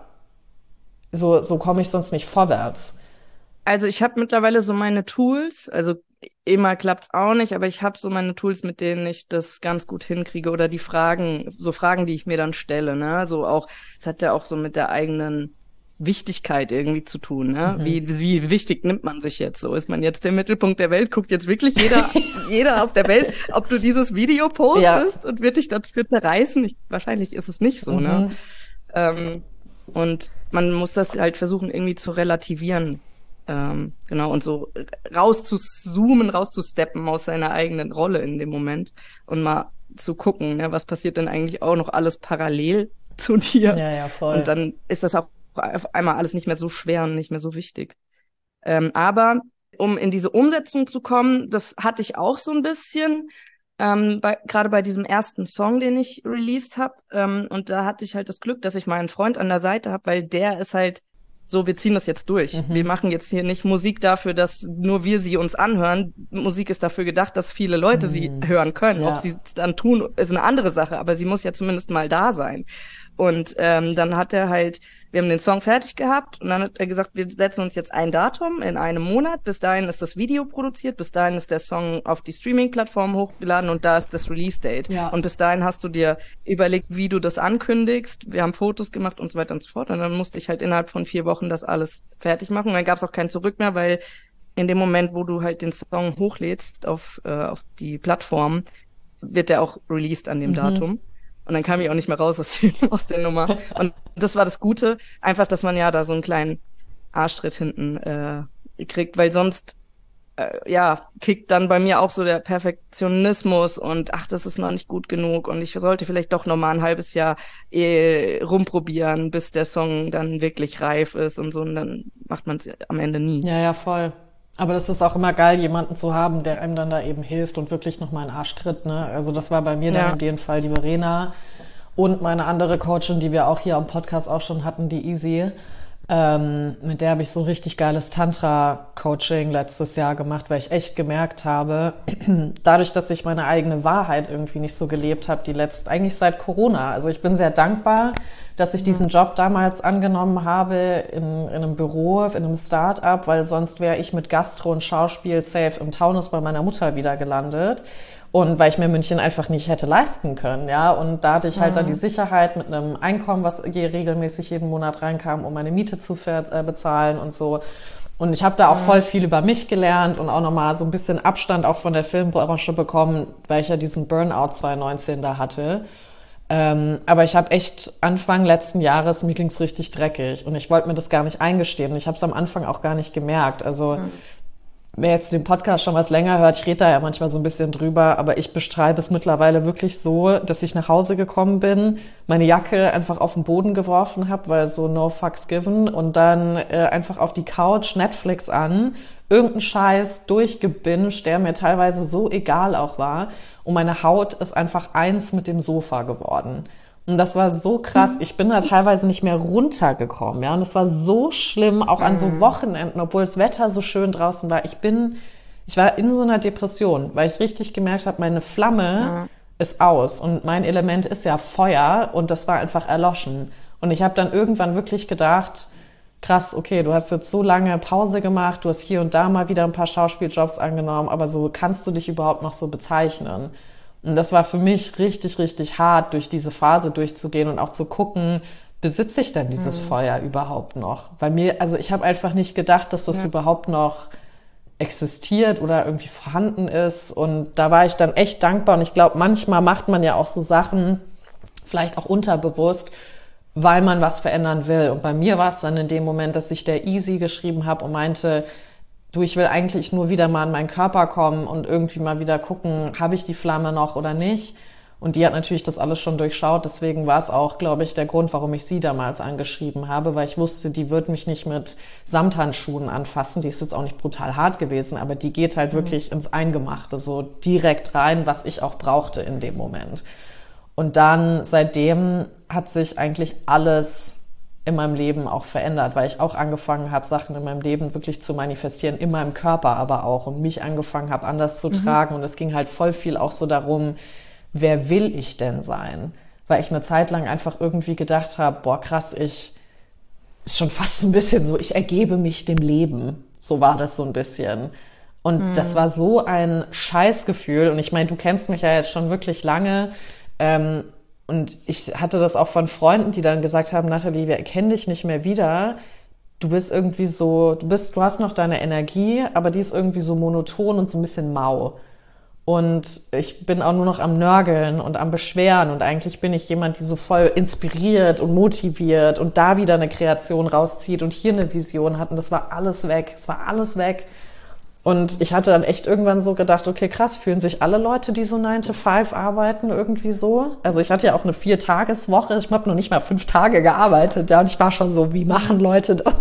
B: so, so komme ich sonst nicht vorwärts.
A: Also ich habe mittlerweile so meine Tools, also immer klappt's auch nicht, aber ich habe so meine Tools, mit denen ich das ganz gut hinkriege oder die Fragen, so Fragen, die ich mir dann stelle, ne, so auch, es hat ja auch so mit der eigenen Wichtigkeit irgendwie zu tun, ne, mhm. wie, wie wichtig nimmt man sich jetzt so, ist man jetzt der Mittelpunkt der Welt, guckt jetzt wirklich jeder, jeder auf der Welt, ob du dieses Video postest ja. und wird dich dafür zerreißen, ich, wahrscheinlich ist es nicht so, mhm. ne, ähm, und man muss das halt versuchen irgendwie zu relativieren. Ähm, genau, und so rauszuzoomen, rauszusteppen aus seiner eigenen Rolle in dem Moment und mal zu gucken, ne, was passiert denn eigentlich auch noch alles parallel zu dir.
B: Ja, ja, voll.
A: Und dann ist das auch auf einmal alles nicht mehr so schwer und nicht mehr so wichtig. Ähm, aber um in diese Umsetzung zu kommen, das hatte ich auch so ein bisschen, ähm, bei, gerade bei diesem ersten Song, den ich released habe. Ähm, und da hatte ich halt das Glück, dass ich meinen Freund an der Seite habe, weil der ist halt so, wir ziehen das jetzt durch. Mhm. Wir machen jetzt hier nicht Musik dafür, dass nur wir sie uns anhören. Musik ist dafür gedacht, dass viele Leute mhm. sie hören können. Ja. Ob sie es dann tun, ist eine andere Sache, aber sie muss ja zumindest mal da sein. Und ähm, dann hat er halt, wir haben den Song fertig gehabt und dann hat er gesagt, wir setzen uns jetzt ein Datum in einem Monat. Bis dahin ist das Video produziert, bis dahin ist der Song auf die Streaming-Plattform hochgeladen und da ist das Release-Date. Ja. Und bis dahin hast du dir überlegt, wie du das ankündigst. Wir haben Fotos gemacht und so weiter und so fort. Und dann musste ich halt innerhalb von vier Wochen das alles fertig machen. Und dann gab es auch kein Zurück mehr, weil in dem Moment, wo du halt den Song hochlädst auf, äh, auf die Plattform, wird der auch released an dem mhm. Datum. Und dann kam ich auch nicht mehr raus aus, aus der Nummer. Und das war das Gute, einfach, dass man ja da so einen kleinen Arschtritt hinten äh, kriegt, weil sonst, äh, ja, kickt dann bei mir auch so der Perfektionismus und ach, das ist noch nicht gut genug und ich sollte vielleicht doch noch mal ein halbes Jahr eh rumprobieren, bis der Song dann wirklich reif ist und so und dann macht man es am Ende nie.
B: Ja, ja, voll. Aber das ist auch immer geil, jemanden zu haben, der einem dann da eben hilft und wirklich nochmal einen Arsch tritt, ne? Also das war bei mir ja. dann in dem Fall die Verena und meine andere Coachin, die wir auch hier am Podcast auch schon hatten, die Easy. Ähm, mit der habe ich so richtig geiles Tantra-Coaching letztes Jahr gemacht, weil ich echt gemerkt habe, dadurch, dass ich meine eigene Wahrheit irgendwie nicht so gelebt habe, die letzte, eigentlich seit Corona. Also ich bin sehr dankbar, dass ich diesen Job damals angenommen habe in, in einem Büro, in einem Start-up, weil sonst wäre ich mit Gastro und Schauspiel safe im Taunus bei meiner Mutter wieder gelandet. Und weil ich mir München einfach nicht hätte leisten können, ja. Und da hatte ich halt mhm. dann die Sicherheit mit einem Einkommen, was je regelmäßig jeden Monat reinkam, um meine Miete zu ver- äh, bezahlen und so. Und ich habe da auch mhm. voll viel über mich gelernt und auch nochmal so ein bisschen Abstand auch von der Filmbranche bekommen, weil ich ja diesen Burnout zwanzig neunzehn da hatte. Ähm, aber ich habe echt Anfang letzten Jahres, mir ging's richtig dreckig und ich wollte mir das gar nicht eingestehen und ich habe es am Anfang auch gar nicht gemerkt. Also mhm. wer jetzt den Podcast schon was länger hört, ich rede da ja manchmal so ein bisschen drüber, aber ich beschreibe es mittlerweile wirklich so, dass ich nach Hause gekommen bin, meine Jacke einfach auf den Boden geworfen habe, weil so no fucks given und dann äh, einfach auf die Couch, Netflix an, irgendeinen Scheiß durchgebinged, der mir teilweise so egal auch war und meine Haut ist einfach eins mit dem Sofa geworden. Und das war so krass. Ich bin da teilweise nicht mehr runtergekommen, ja. Und es war so schlimm, auch an so Wochenenden, obwohl das Wetter so schön draußen war. Ich bin, ich war in so einer Depression, weil ich richtig gemerkt habe, meine Flamme ja. ist aus. Und mein Element ist ja Feuer. Und das war einfach erloschen. Und ich habe dann irgendwann wirklich gedacht, krass, okay, du hast jetzt so lange Pause gemacht, du hast hier und da mal wieder ein paar Schauspieljobs angenommen, aber so kannst du dich überhaupt noch so bezeichnen. Und das war für mich richtig, richtig hart, durch diese Phase durchzugehen und auch zu gucken, besitze ich denn dieses mhm. Feuer überhaupt noch? Weil mir, also ich habe einfach nicht gedacht, dass das ja. überhaupt noch existiert oder irgendwie vorhanden ist. Und da war ich dann echt dankbar. Und ich glaube, manchmal macht man ja auch so Sachen, vielleicht auch unterbewusst, weil man was verändern will. Und bei mir war es dann in dem Moment, dass ich der Easy geschrieben habe und meinte, du, ich will eigentlich nur wieder mal in meinen Körper kommen und irgendwie mal wieder gucken, habe ich die Flamme noch oder nicht? Und die hat natürlich das alles schon durchschaut. Deswegen war es auch, glaube ich, der Grund, warum ich sie damals angeschrieben habe, weil ich wusste, die wird mich nicht mit Samthandschuhen anfassen. Die ist jetzt auch nicht brutal hart gewesen, aber die geht halt mhm. wirklich ins Eingemachte, so direkt rein, was ich auch brauchte in dem Moment. Und dann, seitdem hat sich eigentlich alles in meinem Leben auch verändert, weil ich auch angefangen habe, Sachen in meinem Leben wirklich zu manifestieren, in meinem Körper aber auch, und mich angefangen habe, anders zu mhm. tragen. Und es ging halt voll viel auch so darum, wer will ich denn sein? Weil ich eine Zeit lang einfach irgendwie gedacht habe, boah, krass, ich, ist schon fast ein bisschen so, ich ergebe mich dem Leben. So war das so ein bisschen. Und mhm. das war so ein Scheißgefühl. Und ich meine, du kennst mich ja jetzt schon wirklich lange. Ähm, und ich hatte das auch von Freunden, die dann gesagt haben, Nathalie, wir erkennen dich nicht mehr wieder. Du bist irgendwie so, du bist, du hast noch deine Energie, aber die ist irgendwie so monoton und so ein bisschen mau. Und ich bin auch nur noch am Nörgeln und am Beschweren. Und eigentlich bin ich jemand, die so voll inspiriert und motiviert und da wieder eine Kreation rauszieht und hier eine Vision hat. Und das war alles weg. Es war alles weg. Und ich hatte dann echt irgendwann so gedacht, okay, krass, fühlen sich alle Leute, die so nine to five arbeiten, irgendwie so? Also ich hatte ja auch eine Vier-Tages-Woche. Ich habe noch nicht mal fünf Tage gearbeitet. Ja, und ich war schon so, wie machen Leute das?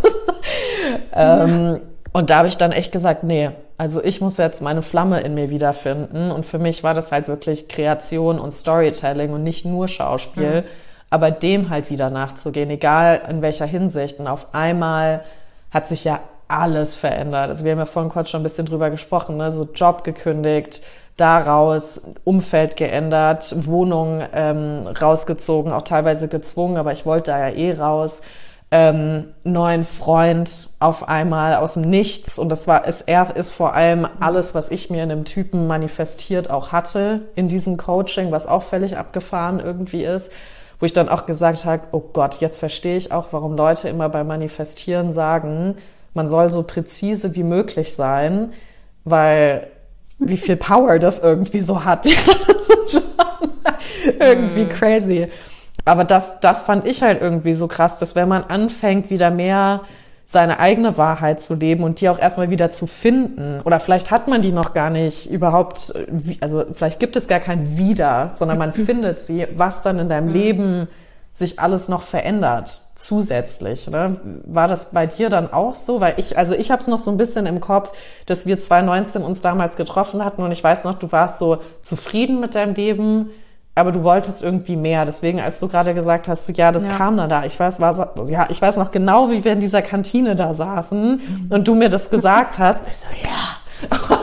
B: ähm, und da habe ich dann echt gesagt, nee, also ich muss jetzt meine Flamme in mir wiederfinden. Und für mich war das halt wirklich Kreation und Storytelling und nicht nur Schauspiel, mhm. aber dem halt wieder nachzugehen, egal in welcher Hinsicht. Und auf einmal hat sich ja alles verändert. Also wir haben ja vorhin kurz schon ein bisschen drüber gesprochen, ne? So Job gekündigt, daraus Umfeld geändert, Wohnung ähm, rausgezogen, auch teilweise gezwungen, aber ich wollte da ja eh raus. Ähm, neuen Freund auf einmal aus dem Nichts, und das war, ist, er ist vor allem alles, was ich mir in einem Typen manifestiert auch hatte in diesem Coaching, was auch völlig abgefahren irgendwie ist, wo ich dann auch gesagt habe, oh Gott, jetzt verstehe ich auch, warum Leute immer beim Manifestieren sagen, man soll so präzise wie möglich sein, weil wie viel Power das irgendwie so hat. Das ist schon irgendwie crazy. Aber das, das fand ich halt irgendwie so krass, dass wenn man anfängt, wieder mehr seine eigene Wahrheit zu leben und die auch erstmal wieder zu finden, oder vielleicht hat man die noch gar nicht überhaupt, also vielleicht gibt es gar kein Wieder, sondern man findet sie, was dann in deinem Leben sich alles noch verändert, zusätzlich. Ne? War das bei dir dann auch so? Weil ich, also ich habe es noch so ein bisschen im Kopf, dass wir zwanzig neunzehn uns damals getroffen hatten, und ich weiß noch, du warst so zufrieden mit deinem Leben, aber du wolltest irgendwie mehr. Deswegen, als du gerade gesagt hast, so, ja, das ja. kam dann da. Ich weiß, war, ja, ich weiß noch genau, wie wir in dieser Kantine da saßen mhm. und du mir das gesagt hast. Ich so, ja.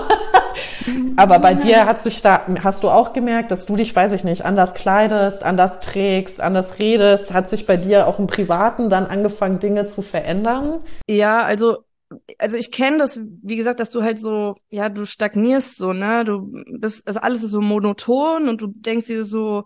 B: Aber bei dir hat sich da, hast du auch gemerkt, dass du dich, weiß ich nicht, anders kleidest, anders trägst, anders redest? Hat sich bei dir auch im Privaten dann angefangen, Dinge zu verändern?
A: Ja, also, also ich kenne das, wie gesagt, dass du halt so, ja, du stagnierst so, ne? Du bist, also alles ist so monoton und du denkst dir so,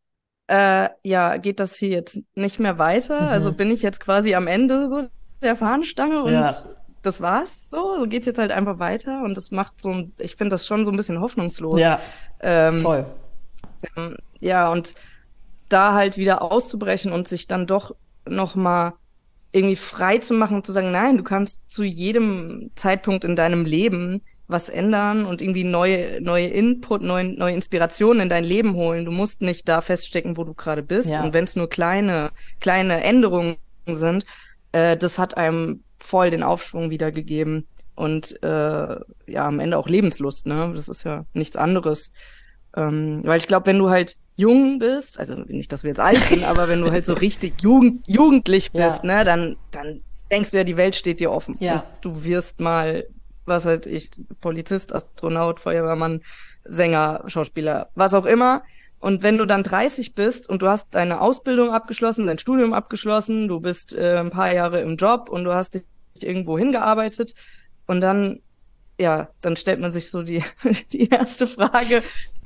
A: äh, ja, geht das hier jetzt nicht mehr weiter? Mhm. Also bin ich jetzt quasi am Ende so der Fahnenstange und ja. das war's so, so geht's jetzt halt einfach weiter, und das macht so ein, ich finde das schon so ein bisschen hoffnungslos.
B: Ja, ähm, voll.
A: Ähm, ja, und da halt wieder auszubrechen und sich dann doch nochmal irgendwie frei zu machen und zu sagen, nein, du kannst zu jedem Zeitpunkt in deinem Leben was ändern und irgendwie neue, neue Input, neue, neue Inspirationen in dein Leben holen. Du musst nicht da feststecken, wo du gerade bist. Ja. Und wenn es nur kleine, kleine Änderungen sind, äh, das hat einem voll den Aufschwung wiedergegeben und äh, ja, am Ende auch Lebenslust, ne? Das ist ja nichts anderes. Ähm, weil ich glaube, wenn du halt jung bist, also nicht, dass wir jetzt alt sind, aber wenn du halt so richtig jugend, jugendlich bist, ja. ne, dann, dann denkst du ja, die Welt steht dir offen.
B: Ja.
A: Und du wirst mal, was weiß ich, Polizist, Astronaut, Feuerwehrmann, Sänger, Schauspieler, was auch immer. Und wenn du dann dreißig bist und du hast deine Ausbildung abgeschlossen, dein Studium abgeschlossen, du bist äh, ein paar Jahre im Job und du hast dich irgendwo hingearbeitet, und dann, ja, dann stellt man sich so die, die erste Frage,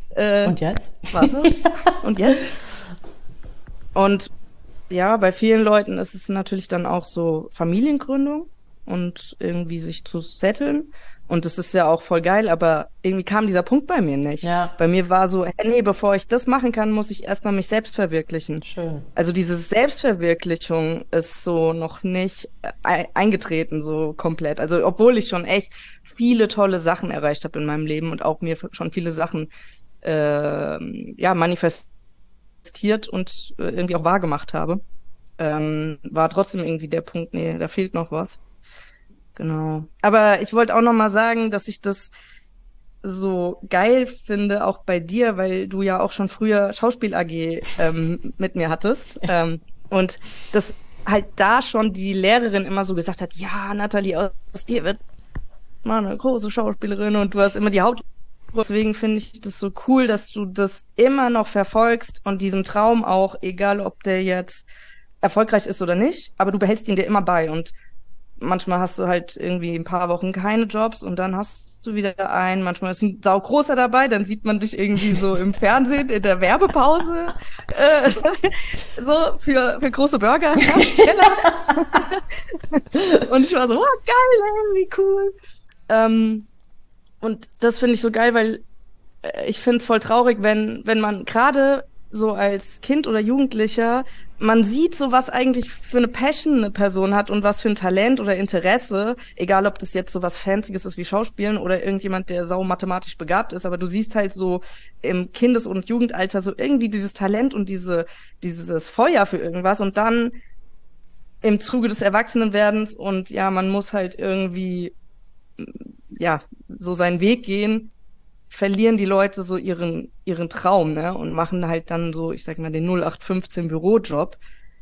A: Äh,
B: Und jetzt?
A: Was ist? Und jetzt? Und ja, bei vielen Leuten ist es natürlich dann auch so Familiengründung und irgendwie sich zu setteln. Und das ist ja auch voll geil, aber irgendwie kam dieser Punkt bei mir nicht.
B: Ja.
A: Bei mir war so, hey, nee, bevor ich das machen kann, muss ich erstmal mich selbst verwirklichen.
B: Schön.
A: Also diese Selbstverwirklichung ist so noch nicht e- eingetreten, so komplett. Also obwohl ich schon echt viele tolle Sachen erreicht habe in meinem Leben und auch mir schon viele Sachen äh, ja manifestiert und äh, irgendwie auch wahrgemacht habe, ähm, war trotzdem irgendwie der Punkt, nee, da fehlt noch was. Genau. Aber ich wollte auch noch mal sagen, dass ich das so geil finde, auch bei dir, weil du ja auch schon früher Schauspiel-A G ähm, mit mir hattest. Ähm, und das halt da schon die Lehrerin immer so gesagt hat, ja, Nathalie, aus dir wird mal eine große Schauspielerin und du hast immer die Hauptrolle. Deswegen finde ich das so cool, dass du das immer noch verfolgst und diesem Traum auch, egal ob der jetzt erfolgreich ist oder nicht, aber du behältst ihn dir immer bei. Und manchmal hast du halt irgendwie ein paar Wochen keine Jobs und dann hast du wieder einen. Manchmal ist ein saugroßer dabei, dann sieht man dich irgendwie so im Fernsehen in der Werbepause äh, so für für große Burger. Und ich war so, oh, geil, ey, wie cool. Ähm, und das finde ich so geil, weil äh, ich finde es voll traurig, wenn wenn man gerade so als Kind oder Jugendlicher, man sieht so, was eigentlich für eine Passion eine Person hat und was für ein Talent oder Interesse, egal ob das jetzt so was Fancyes ist wie Schauspielen oder irgendjemand, der sau mathematisch begabt ist, aber du siehst halt so im Kindes- und Jugendalter so irgendwie dieses Talent und diese dieses Feuer für irgendwas und dann im Zuge des Erwachsenenwerdens und ja, man muss halt irgendwie ja, so seinen Weg gehen, verlieren die Leute so ihren ihren Traum, ne, und machen halt dann so, ich sag mal, den null acht fünfzehn Bürojob.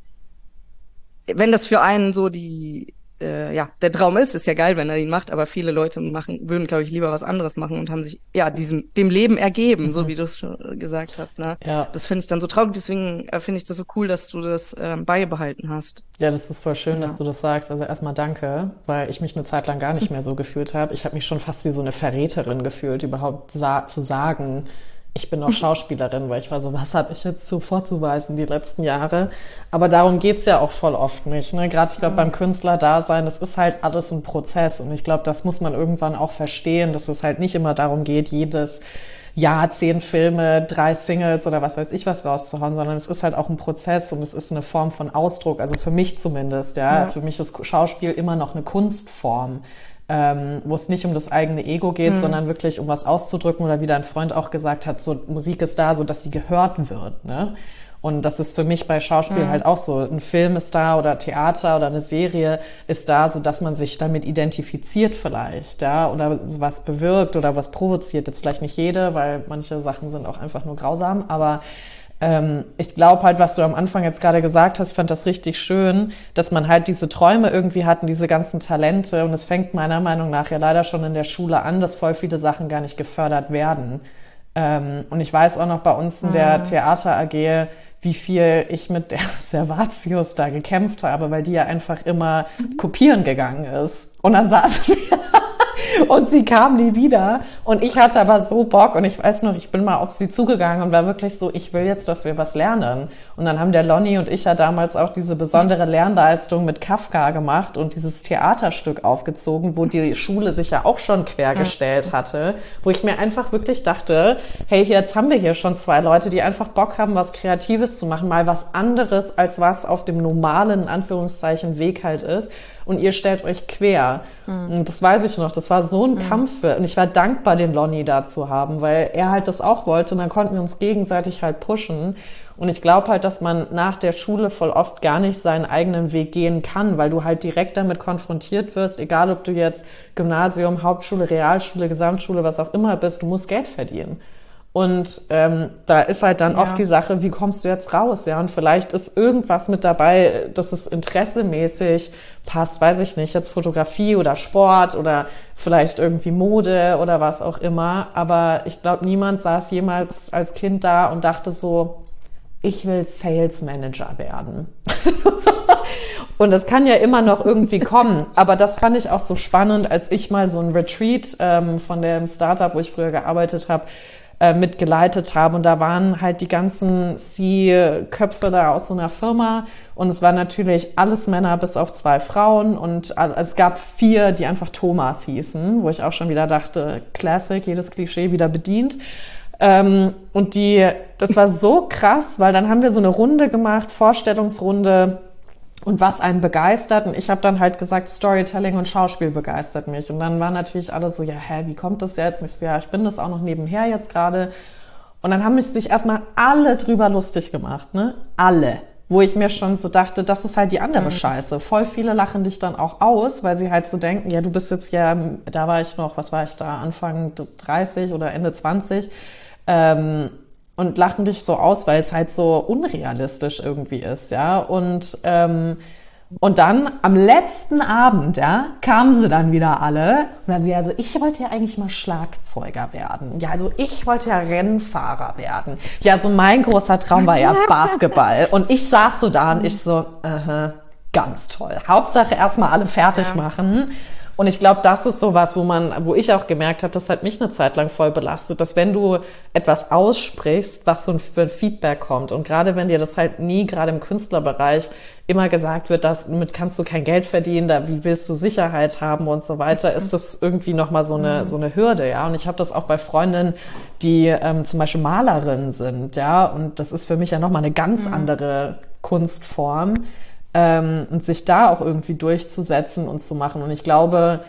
A: Wenn das für einen so die äh, ja, der Traum ist, ist ja geil, wenn er ihn macht, aber viele Leute machen würden, glaube ich, lieber was anderes machen und haben sich ja diesem dem Leben ergeben, mhm. so wie du es schon gesagt hast, ne?
B: Ja.
A: Das finde ich dann so traurig, deswegen äh, finde ich das so cool, dass du das ähm, beibehalten hast.
B: Ja, das ist voll schön,
A: Ja.
B: dass du das sagst. Also erstmal danke, weil ich mich eine Zeit lang gar nicht mehr so gefühlt habe. Ich habe mich schon fast wie so eine Verräterin gefühlt, überhaupt sa- zu sagen, ich bin auch Schauspielerin, weil ich war so, was habe ich jetzt so vorzuweisen die letzten Jahre? Aber darum geht's ja auch voll oft nicht. Ne? Gerade, ich glaube, beim Künstler-Dasein, das ist halt alles ein Prozess. Und ich glaube, das muss man irgendwann auch verstehen, dass es halt nicht immer darum geht, jedes Jahr zehn Filme, drei Singles oder was weiß ich was rauszuhauen, sondern es ist halt auch ein Prozess und es ist eine Form von Ausdruck. Also für mich zumindest, ja.
A: Ja.
B: Für mich ist Schauspiel immer noch eine Kunstform. Ähm, wo es nicht um das eigene Ego geht, mhm. sondern wirklich um was auszudrücken oder wie dein Freund auch gesagt hat, so Musik ist da, so dass sie gehört wird, ne? Und das ist für mich bei Schauspiel mhm. halt auch so. Ein Film ist da oder Theater oder eine Serie ist da, so dass man sich damit identifiziert vielleicht, ja, oder was bewirkt oder was provoziert. Jetzt vielleicht nicht jede, weil manche Sachen sind auch einfach nur grausam, aber Ähm, ich glaube halt, was du am Anfang jetzt gerade gesagt hast, fand das richtig schön, dass man halt diese Träume irgendwie hat und diese ganzen Talente und es fängt meiner Meinung nach ja leider schon in der Schule an, dass voll viele Sachen gar nicht gefördert werden. Ähm, und ich weiß auch noch bei uns in der Theater-A G, wie viel ich mit der Servatius da gekämpft habe, weil die ja einfach immer kopieren gegangen ist. Und dann saßen wir und sie kam nie wieder und ich hatte aber so Bock und ich weiß noch, ich bin mal auf sie zugegangen und war wirklich so, ich will jetzt, dass wir was lernen. Und dann haben der Lonny und ich ja damals auch diese besondere Lernleistung mit Kafka gemacht und dieses Theaterstück aufgezogen, wo die Schule sich ja auch schon quergestellt hatte, wo ich mir einfach wirklich dachte, hey, jetzt haben wir hier schon zwei Leute, die einfach Bock haben, was Kreatives zu machen, mal was anderes, als was auf dem normalen, in Anführungszeichen, Weg halt ist. Und ihr stellt euch quer. Mhm. Und das weiß ich noch, das war so ein mhm. Kampf für, und ich war dankbar, den Lonny da zu haben, weil er halt das auch wollte und dann konnten wir uns gegenseitig halt pushen. Und ich glaube halt, dass man nach der Schule voll oft gar nicht seinen eigenen Weg gehen kann, weil du halt direkt damit konfrontiert wirst, egal ob du jetzt Gymnasium, Hauptschule, Realschule, Gesamtschule, was auch immer bist, du musst Geld verdienen. Und ähm, da ist halt dann ja. oft die Sache, wie kommst du jetzt raus? Ja, und vielleicht ist irgendwas mit dabei, dass es interessemäßig passt, weiß ich nicht, jetzt Fotografie oder Sport oder vielleicht irgendwie Mode oder was auch immer. Aber ich glaube, niemand saß jemals als Kind da und dachte so, ich will Sales Manager werden. Und das kann ja immer noch irgendwie kommen. Aber das fand ich auch so spannend, als ich mal so ein Retreat ähm, von dem Startup, wo ich früher gearbeitet habe, äh, mitgeleitet habe. Und da waren halt die ganzen C-Köpfe da aus so einer Firma. Und es waren natürlich alles Männer bis auf zwei Frauen. Und es gab vier, die einfach Thomas hießen, wo ich auch schon wieder dachte, Classic, jedes Klischee wieder bedient. Ähm, und die, das war so krass, weil dann haben wir so eine Runde gemacht, Vorstellungsrunde, und was einen begeistert. Und ich habe dann halt gesagt, Storytelling und Schauspiel begeistert mich. Und dann waren natürlich alle so, ja, hä, wie kommt das jetzt? Und ich so, ja, ich bin das auch noch nebenher jetzt gerade. Und dann haben mich sich erstmal alle drüber lustig gemacht, ne? Alle. Wo ich mir schon so dachte, das ist halt die andere mhm. Scheiße. Voll viele lachen dich dann auch aus, weil sie halt so denken, ja, du bist jetzt ja, da war ich noch, was war ich da, Anfang dreißig oder Ende zwanzig, ähm, und lachen dich so aus, weil es halt so unrealistisch irgendwie ist, ja. Und ähm, und dann am letzten Abend, ja, kamen sie dann wieder alle. Und also, ja, also ich wollte ja eigentlich mal Schlagzeuger werden. Ja, also ich wollte ja Rennfahrer werden. Ja, so mein großer Traum war ja Basketball. Und ich saß so da und ich so, uh-huh, ganz toll. Hauptsache erstmal alle fertig ja. machen. Und ich glaube, das ist sowas, wo man, wo ich auch gemerkt habe, das hat mich eine Zeit lang voll belastet, dass wenn du etwas aussprichst, was so für ein Feedback kommt. Und gerade wenn dir das halt nie, gerade im Künstlerbereich, immer gesagt wird, dass damit kannst du kein Geld verdienen, da wie willst du Sicherheit haben und so weiter, ist das irgendwie nochmal so eine so eine Hürde, ja. Und ich habe das auch bei Freundinnen, die ähm, zum Beispiel Malerinnen sind, ja. Und das ist für mich ja nochmal eine ganz andere Kunstform. Ähm, und sich da auch irgendwie durchzusetzen und zu machen. Und ich glaube,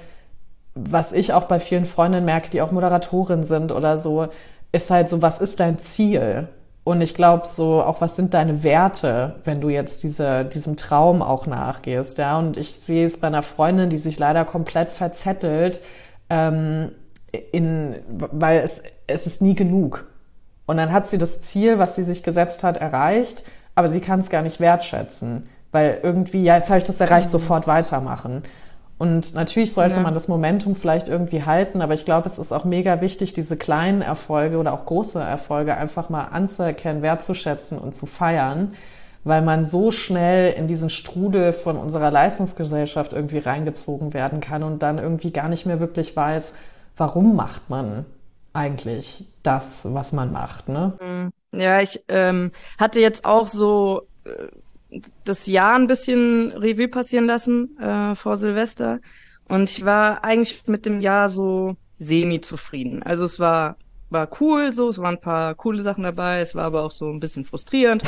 B: was ich auch bei vielen Freundinnen merke, die auch Moderatorin sind oder so, ist halt so, was ist dein Ziel? Und ich glaube so, auch was sind deine Werte, wenn du jetzt diese, diesem Traum auch nachgehst, ja? Und ich sehe es bei einer Freundin, die sich leider komplett verzettelt, ähm, in, weil es, es ist nie genug. Und dann hat sie das Ziel, was sie sich gesetzt hat, erreicht, aber sie kann es gar nicht wertschätzen. Weil irgendwie, ja, jetzt habe ich das erreicht, mhm. sofort weitermachen. Und natürlich sollte ja. man das Momentum vielleicht irgendwie halten, aber ich glaube, es ist auch mega wichtig, diese kleinen Erfolge oder auch große Erfolge einfach mal anzuerkennen, wertzuschätzen und zu feiern, weil man so schnell in diesen Strudel von unserer Leistungsgesellschaft irgendwie reingezogen werden kann und dann irgendwie gar nicht mehr wirklich weiß, warum macht man eigentlich das, was man macht, ne?
A: Ja, ich ähm, hatte jetzt auch so äh, das Jahr ein bisschen Revue passieren lassen äh, vor Silvester und ich war eigentlich mit dem Jahr so semi-zufrieden. Also es war war cool so, es waren ein paar coole Sachen dabei, es war aber auch so ein bisschen frustrierend.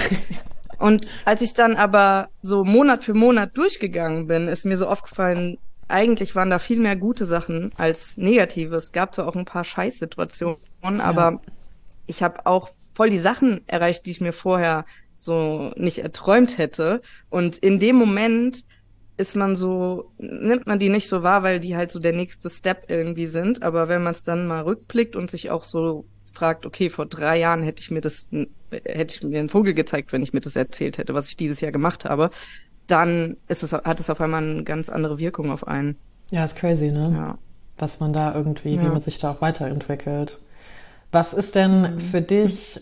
A: Und als ich dann aber so Monat für Monat durchgegangen bin, ist mir so aufgefallen, eigentlich waren da viel mehr gute Sachen als negative. Es gab so auch ein paar Scheißsituationen, aber ja. ich habe auch voll die Sachen erreicht, die ich mir vorher so nicht erträumt hätte. Und in dem Moment ist man so, nimmt man die nicht so wahr, weil die halt so der nächste Step irgendwie sind. Aber wenn man es dann mal rückblickt und sich auch so fragt, okay, vor drei Jahren hätte ich mir das, hätte ich mir einen Vogel gezeigt, wenn ich mir das erzählt hätte, was ich dieses Jahr gemacht habe, dann ist es, hat es auf einmal eine ganz andere Wirkung auf einen.
B: Ja, ist crazy, ne?
A: Ja.
B: Was man da irgendwie,
A: ja.
B: wie man sich da auch weiterentwickelt. Was ist denn mhm. für dich,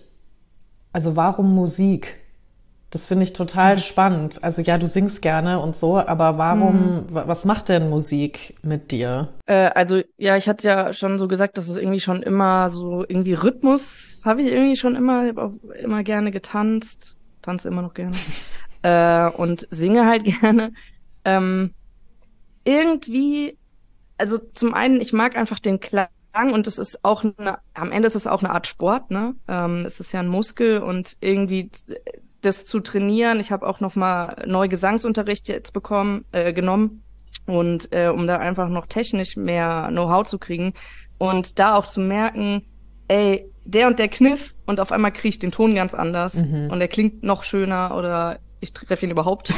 B: also warum Musik? Das finde ich total mhm. spannend. Also ja, du singst gerne und so, aber warum, mhm. was macht denn Musik mit dir?
A: Äh, also ja, ich hatte ja schon so gesagt, dass es irgendwie schon immer so, irgendwie Rhythmus habe ich irgendwie schon immer, ich habe auch immer gerne getanzt, tanze immer noch gerne äh, und singe halt gerne. Ähm, irgendwie, also zum einen, ich mag einfach den Klang. Und es ist auch eine, am Ende ist es auch eine Art Sport, ne? Ähm, es ist ja ein Muskel und irgendwie das zu trainieren. Ich habe auch noch mal neu Gesangsunterricht jetzt bekommen, äh, genommen und äh, um da einfach noch technisch mehr Know-how zu kriegen und da auch zu merken, ey, der und der Kniff und auf einmal kriege ich den Ton ganz anders mhm. und der klingt noch schöner oder ich treffe ihn überhaupt.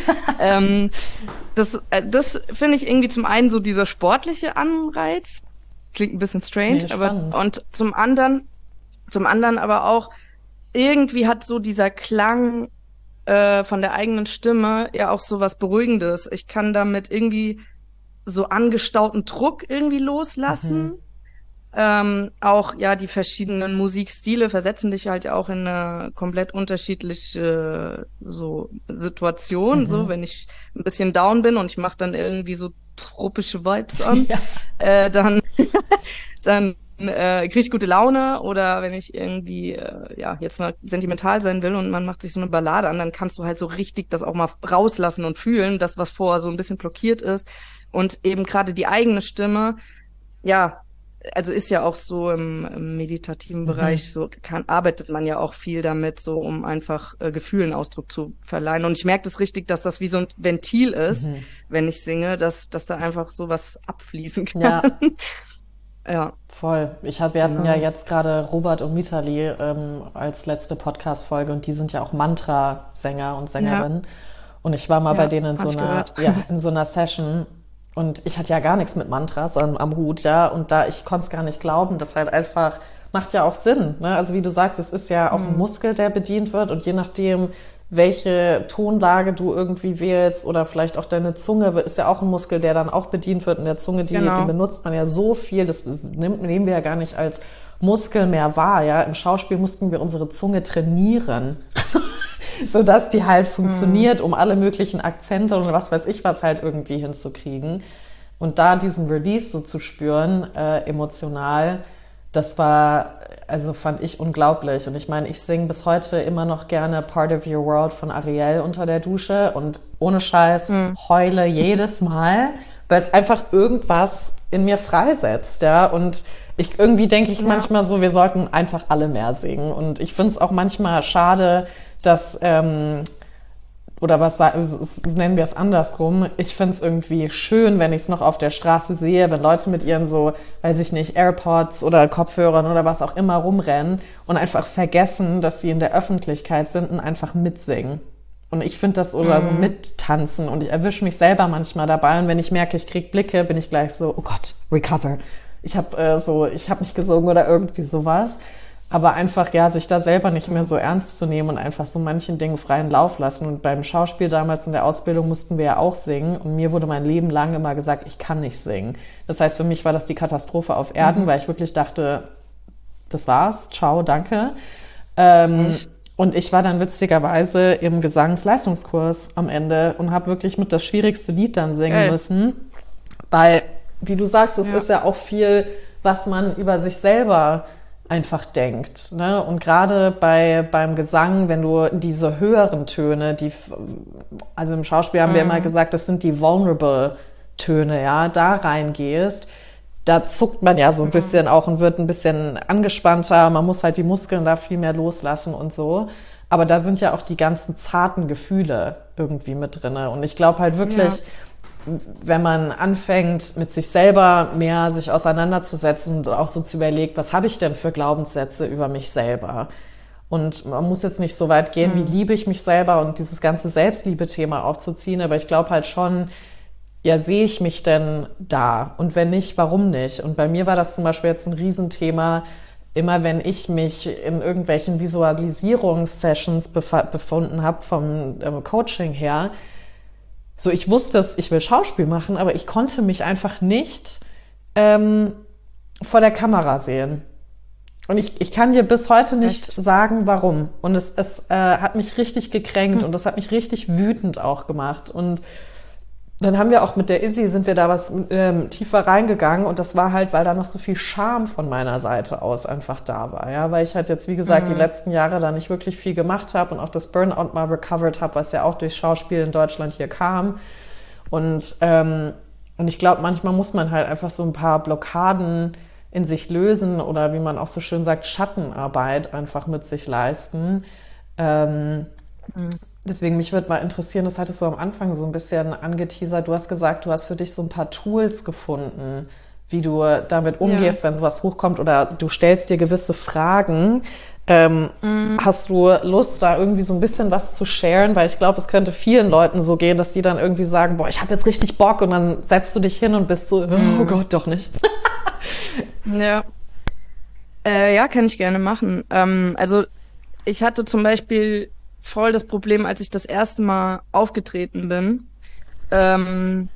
A: ähm, das, äh, das finde ich irgendwie zum einen so dieser sportliche Anreiz. Klingt ein bisschen strange, nee, aber und zum anderen, zum anderen aber auch irgendwie hat so dieser Klang äh, von der eigenen Stimme ja auch so was Beruhigendes. Ich kann damit irgendwie so angestauten Druck irgendwie loslassen. Mhm. Ähm, auch ja die verschiedenen Musikstile versetzen dich halt auch in eine komplett unterschiedliche so Situation. Mhm. So wenn ich ein bisschen down bin und ich mache dann irgendwie so tropische Vibes an, ja. äh, dann dann äh, kriege ich gute Laune, oder wenn ich irgendwie äh, ja jetzt mal sentimental sein will und man macht sich so eine Ballade an, dann kannst du halt so richtig das auch mal rauslassen und fühlen, das, was vorher so ein bisschen blockiert ist. Und eben gerade die eigene Stimme, ja, also ist ja auch so im, im meditativen Bereich,
B: Mhm.
A: so kann, arbeitet man ja auch viel damit, so um einfach äh, Gefühlen Ausdruck zu verleihen. Und ich merke das richtig, dass das wie so ein Ventil ist,
B: Mhm.
A: wenn ich singe, dass, dass da einfach sowas abfließen kann.
B: Ja,
A: Ja,
B: voll. Ich hab, wir hatten ja
A: genau.
B: jetzt gerade Robert und Mitali ähm, als letzte Podcast-Folge und die sind ja auch Mantra-Sänger und
A: Ja,
B: Sängerinnen. Und ich war mal bei
A: ja,
B: denen in
A: habe
B: so
A: ich
B: einer,
A: gehört.
B: ja, in so einer Session und ich hatte ja gar nichts mit Mantras am, am Hut, ja. Und da, ich konnte es gar nicht glauben, das halt einfach, macht ja auch Sinn, ne? Also wie du sagst, es ist ja auch ein
A: Mhm.
B: Muskel, der bedient wird und je nachdem, welche Tonlage du irgendwie wählst oder vielleicht auch deine Zunge, ist ja auch ein Muskel, der dann auch bedient wird. Und der Zunge, die, die
A: Genau.
B: benutzt man ja so viel, das nimmt, nehmen wir ja gar nicht als Muskel mehr wahr. Ja, im Schauspiel mussten wir unsere Zunge trainieren, so dass die halt
A: Mhm.
B: funktioniert, um alle möglichen Akzente und was weiß ich was halt irgendwie hinzukriegen. Und da diesen Release so zu spüren, äh, emotional, das war, also fand ich unglaublich. Und ich meine, ich singe bis heute immer noch gerne Part of Your World von Ariel unter der Dusche und ohne Scheiß
A: Mhm.
B: heule jedes Mal, weil es einfach irgendwas in mir freisetzt, ja. Und ich irgendwie denke ich
A: Ja.
B: manchmal so, wir sollten einfach alle mehr singen. Und ich finde es auch manchmal schade, dass ähm, oder was nennen wir es andersrum. Ich finde es irgendwie schön, wenn ich es noch auf der Straße sehe, wenn Leute mit ihren so, weiß ich nicht, AirPods oder Kopfhörern oder was auch immer rumrennen und einfach vergessen, dass sie in der Öffentlichkeit sind und einfach mitsingen. Und ich finde das, oder so
A: Mhm.
B: mittanzen, und ich erwische mich selber manchmal dabei, und wenn ich merke, ich krieg Blicke, bin ich gleich so, oh Gott, recover. Ich habe äh, so, ich habe nicht gesungen oder irgendwie sowas. Aber einfach, ja, sich da selber nicht mehr so ernst zu nehmen und einfach so manchen Dingen freien Lauf lassen. Und beim Schauspiel damals in der Ausbildung mussten wir ja auch singen. Und mir wurde mein Leben lang immer gesagt, ich kann nicht singen. Das heißt, für mich war das die Katastrophe auf Erden,
A: Mhm.
B: weil ich wirklich dachte, das war's, ciao, danke. Ähm,
A: Echt?
B: und ich war dann witzigerweise im Gesangsleistungskurs am Ende und habe wirklich mit das schwierigste Lied dann singen
A: Geil.
B: müssen. Weil, wie du sagst, es
A: Ja.
B: ist ja auch viel, was man über sich selber einfach denkt, ne? Und gerade bei beim Gesang, wenn du diese höheren Töne, die, also im Schauspiel haben wir immer
A: Mhm.
B: gesagt, das sind die vulnerable Töne, ja, da reingehst, da zuckt man ja so ein
A: Mhm.
B: bisschen auch und wird ein bisschen angespannter. Man muss halt die Muskeln da viel mehr loslassen und so. Aber da sind ja auch die ganzen zarten Gefühle irgendwie mit drinne. Und ich glaube halt
A: Ja.
B: wirklich, wenn man anfängt, mit sich selber mehr sich auseinanderzusetzen und auch so zu überlegen, was habe ich denn für Glaubenssätze über mich selber? Und man muss jetzt nicht so weit gehen, wie
A: Mhm.
B: liebe ich mich selber und dieses ganze Selbstliebe-Thema aufzuziehen, aber ich glaube halt schon, ja, sehe ich mich denn da? Und wenn nicht, warum nicht? Und bei mir war das zum Beispiel jetzt ein Riesenthema, immer wenn ich mich in irgendwelchen Visualisierungssessions befunden habe vom ähm, Coaching her, so, ich wusste es, ich will Schauspiel machen, aber ich konnte mich einfach nicht ähm, vor der Kamera sehen. Und ich, ich kann dir bis heute nicht
A: Echt?
B: sagen, warum. Und es, es äh, hat mich richtig gekränkt
A: Hm.
B: und das hat mich richtig wütend auch gemacht. Und dann haben wir auch mit der Izzy, sind wir da was ähm, tiefer reingegangen, und das war halt, weil da noch so viel Scham von meiner Seite aus einfach da war, ja, weil ich halt jetzt, wie gesagt, die
A: Mhm.
B: letzten Jahre da nicht wirklich viel gemacht habe und auch das Burnout mal recovered habe, was ja auch durch Schauspiel in Deutschland hier kam. Und ähm, und ich glaube, manchmal muss man halt einfach so ein paar Blockaden in sich lösen oder, wie man auch so schön sagt, Schattenarbeit einfach mit sich leisten. Ähm,
A: Mhm.
B: Deswegen, mich würde mal interessieren, das hattest du am Anfang so ein bisschen angeteasert. Du hast gesagt, du hast für dich so ein paar Tools gefunden, wie du damit
A: Ja.
B: umgehst, wenn sowas hochkommt, oder du stellst dir gewisse Fragen. Ähm,
A: Mhm.
B: Hast du Lust, da irgendwie so ein bisschen was zu sharen? Weil ich glaube, es könnte vielen Leuten so gehen, dass die dann irgendwie sagen, boah, ich habe jetzt richtig Bock, und dann setzt du dich hin und bist so, oh
A: Mhm.
B: Gott, doch nicht.
A: Ja. Äh, ja, kann ich gerne machen. Ähm, also ich hatte zum Beispiel voll das Problem, als ich das erste Mal aufgetreten bin. Ähm,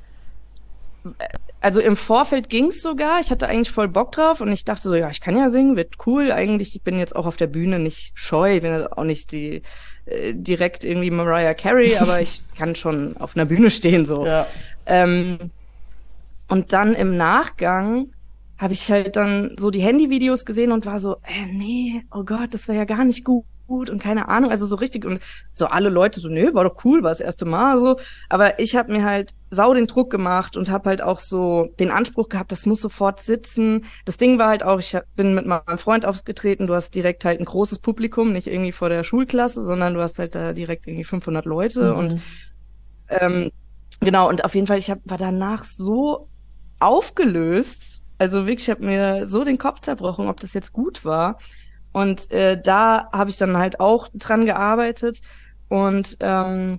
A: also im Vorfeld ging's sogar. Ich hatte eigentlich voll Bock drauf und ich dachte so, ja, ich kann ja singen, wird cool. Eigentlich, ich bin jetzt auch auf der Bühne nicht scheu, ich bin jetzt auch nicht die äh, direkt irgendwie Mariah Carey, aber ich kann schon auf einer Bühne stehen so.
B: Ja.
A: Ähm, und dann im Nachgang habe ich halt dann so die Handyvideos gesehen und war so, äh, nee, oh Gott, das wäre ja gar nicht gut und keine Ahnung, also so richtig und so alle Leute so, nee, war doch cool, war das erste Mal so, aber ich habe mir halt sau den Druck gemacht und habe halt auch so den Anspruch gehabt, das muss sofort sitzen. Das Ding war halt auch, ich hab, bin mit meinem Freund aufgetreten, du hast direkt halt ein großes Publikum, nicht irgendwie vor der Schulklasse, sondern du hast halt da direkt irgendwie fünfhundert Leute
B: Mhm.
A: und ähm, genau, und auf jeden Fall, ich hab, war danach so aufgelöst. Also wirklich, ich habe mir so den Kopf zerbrochen, ob das jetzt gut war. Und äh, da habe ich dann halt auch dran gearbeitet. Und ähm,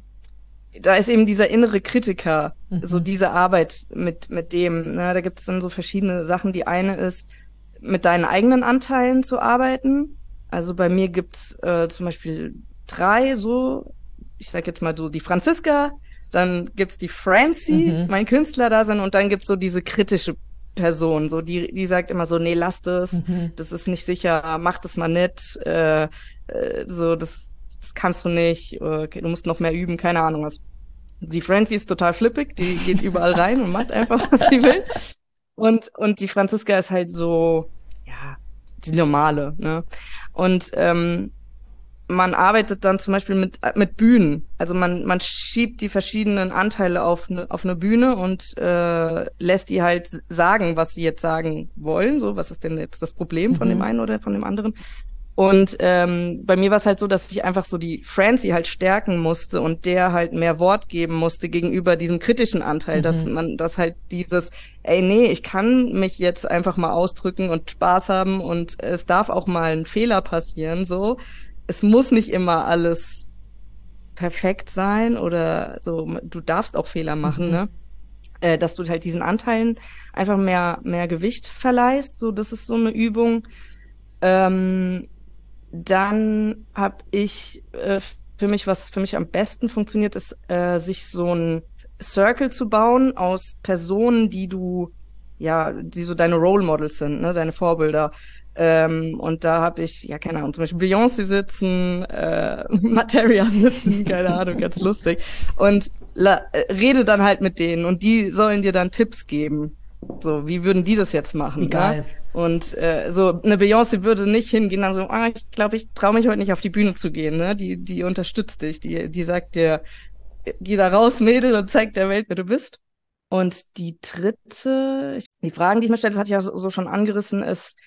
A: da ist eben dieser innere Kritiker, so
B: Mhm.
A: diese Arbeit mit, mit dem. Ne? Da gibt es dann so verschiedene Sachen. Die eine ist, mit deinen eigenen Anteilen zu arbeiten. Also bei mir gibt's äh, zum Beispiel drei so, ich sag jetzt mal so die Franziska, dann gibt's die Francie,
B: Mhm.
A: mein Künstler da sind, und dann gibt's so diese kritische Person, so die, die sagt immer so, nee, lass das,
B: Mhm.
A: das ist nicht sicher, mach das mal nicht, äh, äh, so das, das kannst du nicht, okay, du musst noch mehr üben, keine Ahnung was. Die Francie ist total flippig, die geht überall rein und macht einfach, was sie will. Und, und die Franziska ist halt so, ja, die normale, ne? Und ähm, man arbeitet dann zum Beispiel mit, mit Bühnen. Also man, man schiebt die verschiedenen Anteile auf eine, auf eine Bühne und äh, lässt die halt sagen, was sie jetzt sagen wollen. So, was ist denn jetzt das Problem von dem
B: Mhm.
A: einen oder von dem anderen? Und ähm, bei mir war es halt so, dass ich einfach so die Francie halt stärken musste und der halt mehr Wort geben musste gegenüber diesem kritischen Anteil, dass
B: Mhm.
A: man, dass halt dieses, ey, nee, ich kann mich jetzt einfach mal ausdrücken und Spaß haben und es darf auch mal ein Fehler passieren, so. Es muss nicht immer alles perfekt sein oder so, du darfst auch Fehler machen,
B: Mhm.
A: ne? Äh, dass du halt diesen Anteilen einfach mehr, mehr Gewicht verleihst, so, das ist so eine Übung. Ähm, dann habe ich äh, für mich, was für mich am besten funktioniert, ist, äh, sich so ein Circle zu bauen aus Personen, die du, ja, die so deine Role Models sind, ne, deine Vorbilder. Ähm, und da habe ich, ja, keine Ahnung, zum Beispiel Beyoncé sitzen, äh, Materia sitzen, keine Ahnung, ganz lustig. Und la äh, rede dann halt mit denen und die sollen dir dann Tipps geben. So, wie würden die das jetzt
B: Wie
A: machen, ne?
B: geil.
A: Und äh, so eine Beyoncé würde nicht hingehen, dann so, ah, ich glaube, ich traue mich heute nicht auf die Bühne zu gehen, ne? Die, die unterstützt dich, die, die sagt dir, geh da raus, Mädel, und zeig der Welt, wer du bist. Und die dritte, ich, die Fragen, die ich mir stelle, das hatte ich ja so, so schon angerissen, ist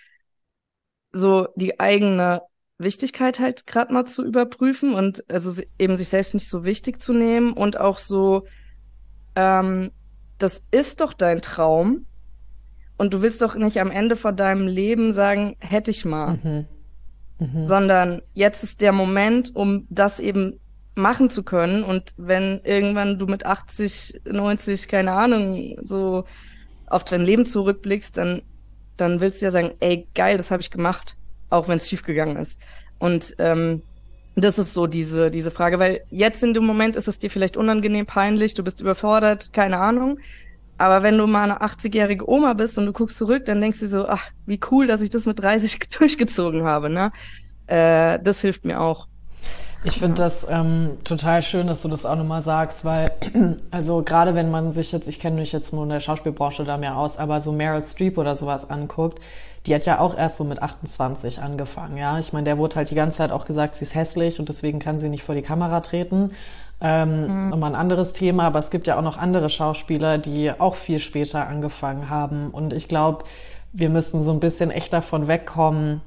A: so die eigene Wichtigkeit halt gerade mal zu überprüfen und also si- eben sich selbst nicht so wichtig zu nehmen und auch so, ähm, das ist doch dein Traum. Und du willst doch nicht am Ende von deinem Leben sagen, hätte ich mal,
B: Mhm. Mhm.
A: sondern jetzt ist der Moment, um das eben machen zu können. Und wenn irgendwann du mit achtzig, neunzig, keine Ahnung, so auf dein Leben zurückblickst, dann, dann willst du ja sagen, ey, geil, das habe ich gemacht, auch wenn es schief gegangen ist. Und ähm, das ist so diese, diese Frage, weil jetzt in dem Moment ist es dir vielleicht unangenehm, peinlich, du bist überfordert, keine Ahnung. Aber wenn du mal eine achtzigjährige Oma bist und du guckst zurück, dann denkst du so, ach, wie cool, dass ich das mit dreißig durchgezogen habe, ne? Äh, das hilft mir auch.
B: Ich finde
A: Ja.
B: das ähm, total schön, dass du das auch nochmal sagst, weil, also gerade wenn man sich jetzt, ich kenne mich jetzt nur in der Schauspielbranche da mehr aus, aber so Meryl Streep oder sowas anguckt, die hat ja auch erst so mit achtundzwanzig angefangen, ja. Ich meine, der wurde halt die ganze Zeit auch gesagt, sie ist hässlich und deswegen kann sie nicht vor die Kamera treten. Ähm,
A: Mhm.
B: nochmal ein anderes Thema, aber es gibt ja auch noch andere Schauspieler, die auch viel später angefangen haben. Und ich glaube, wir müssen so ein bisschen echt davon wegkommen,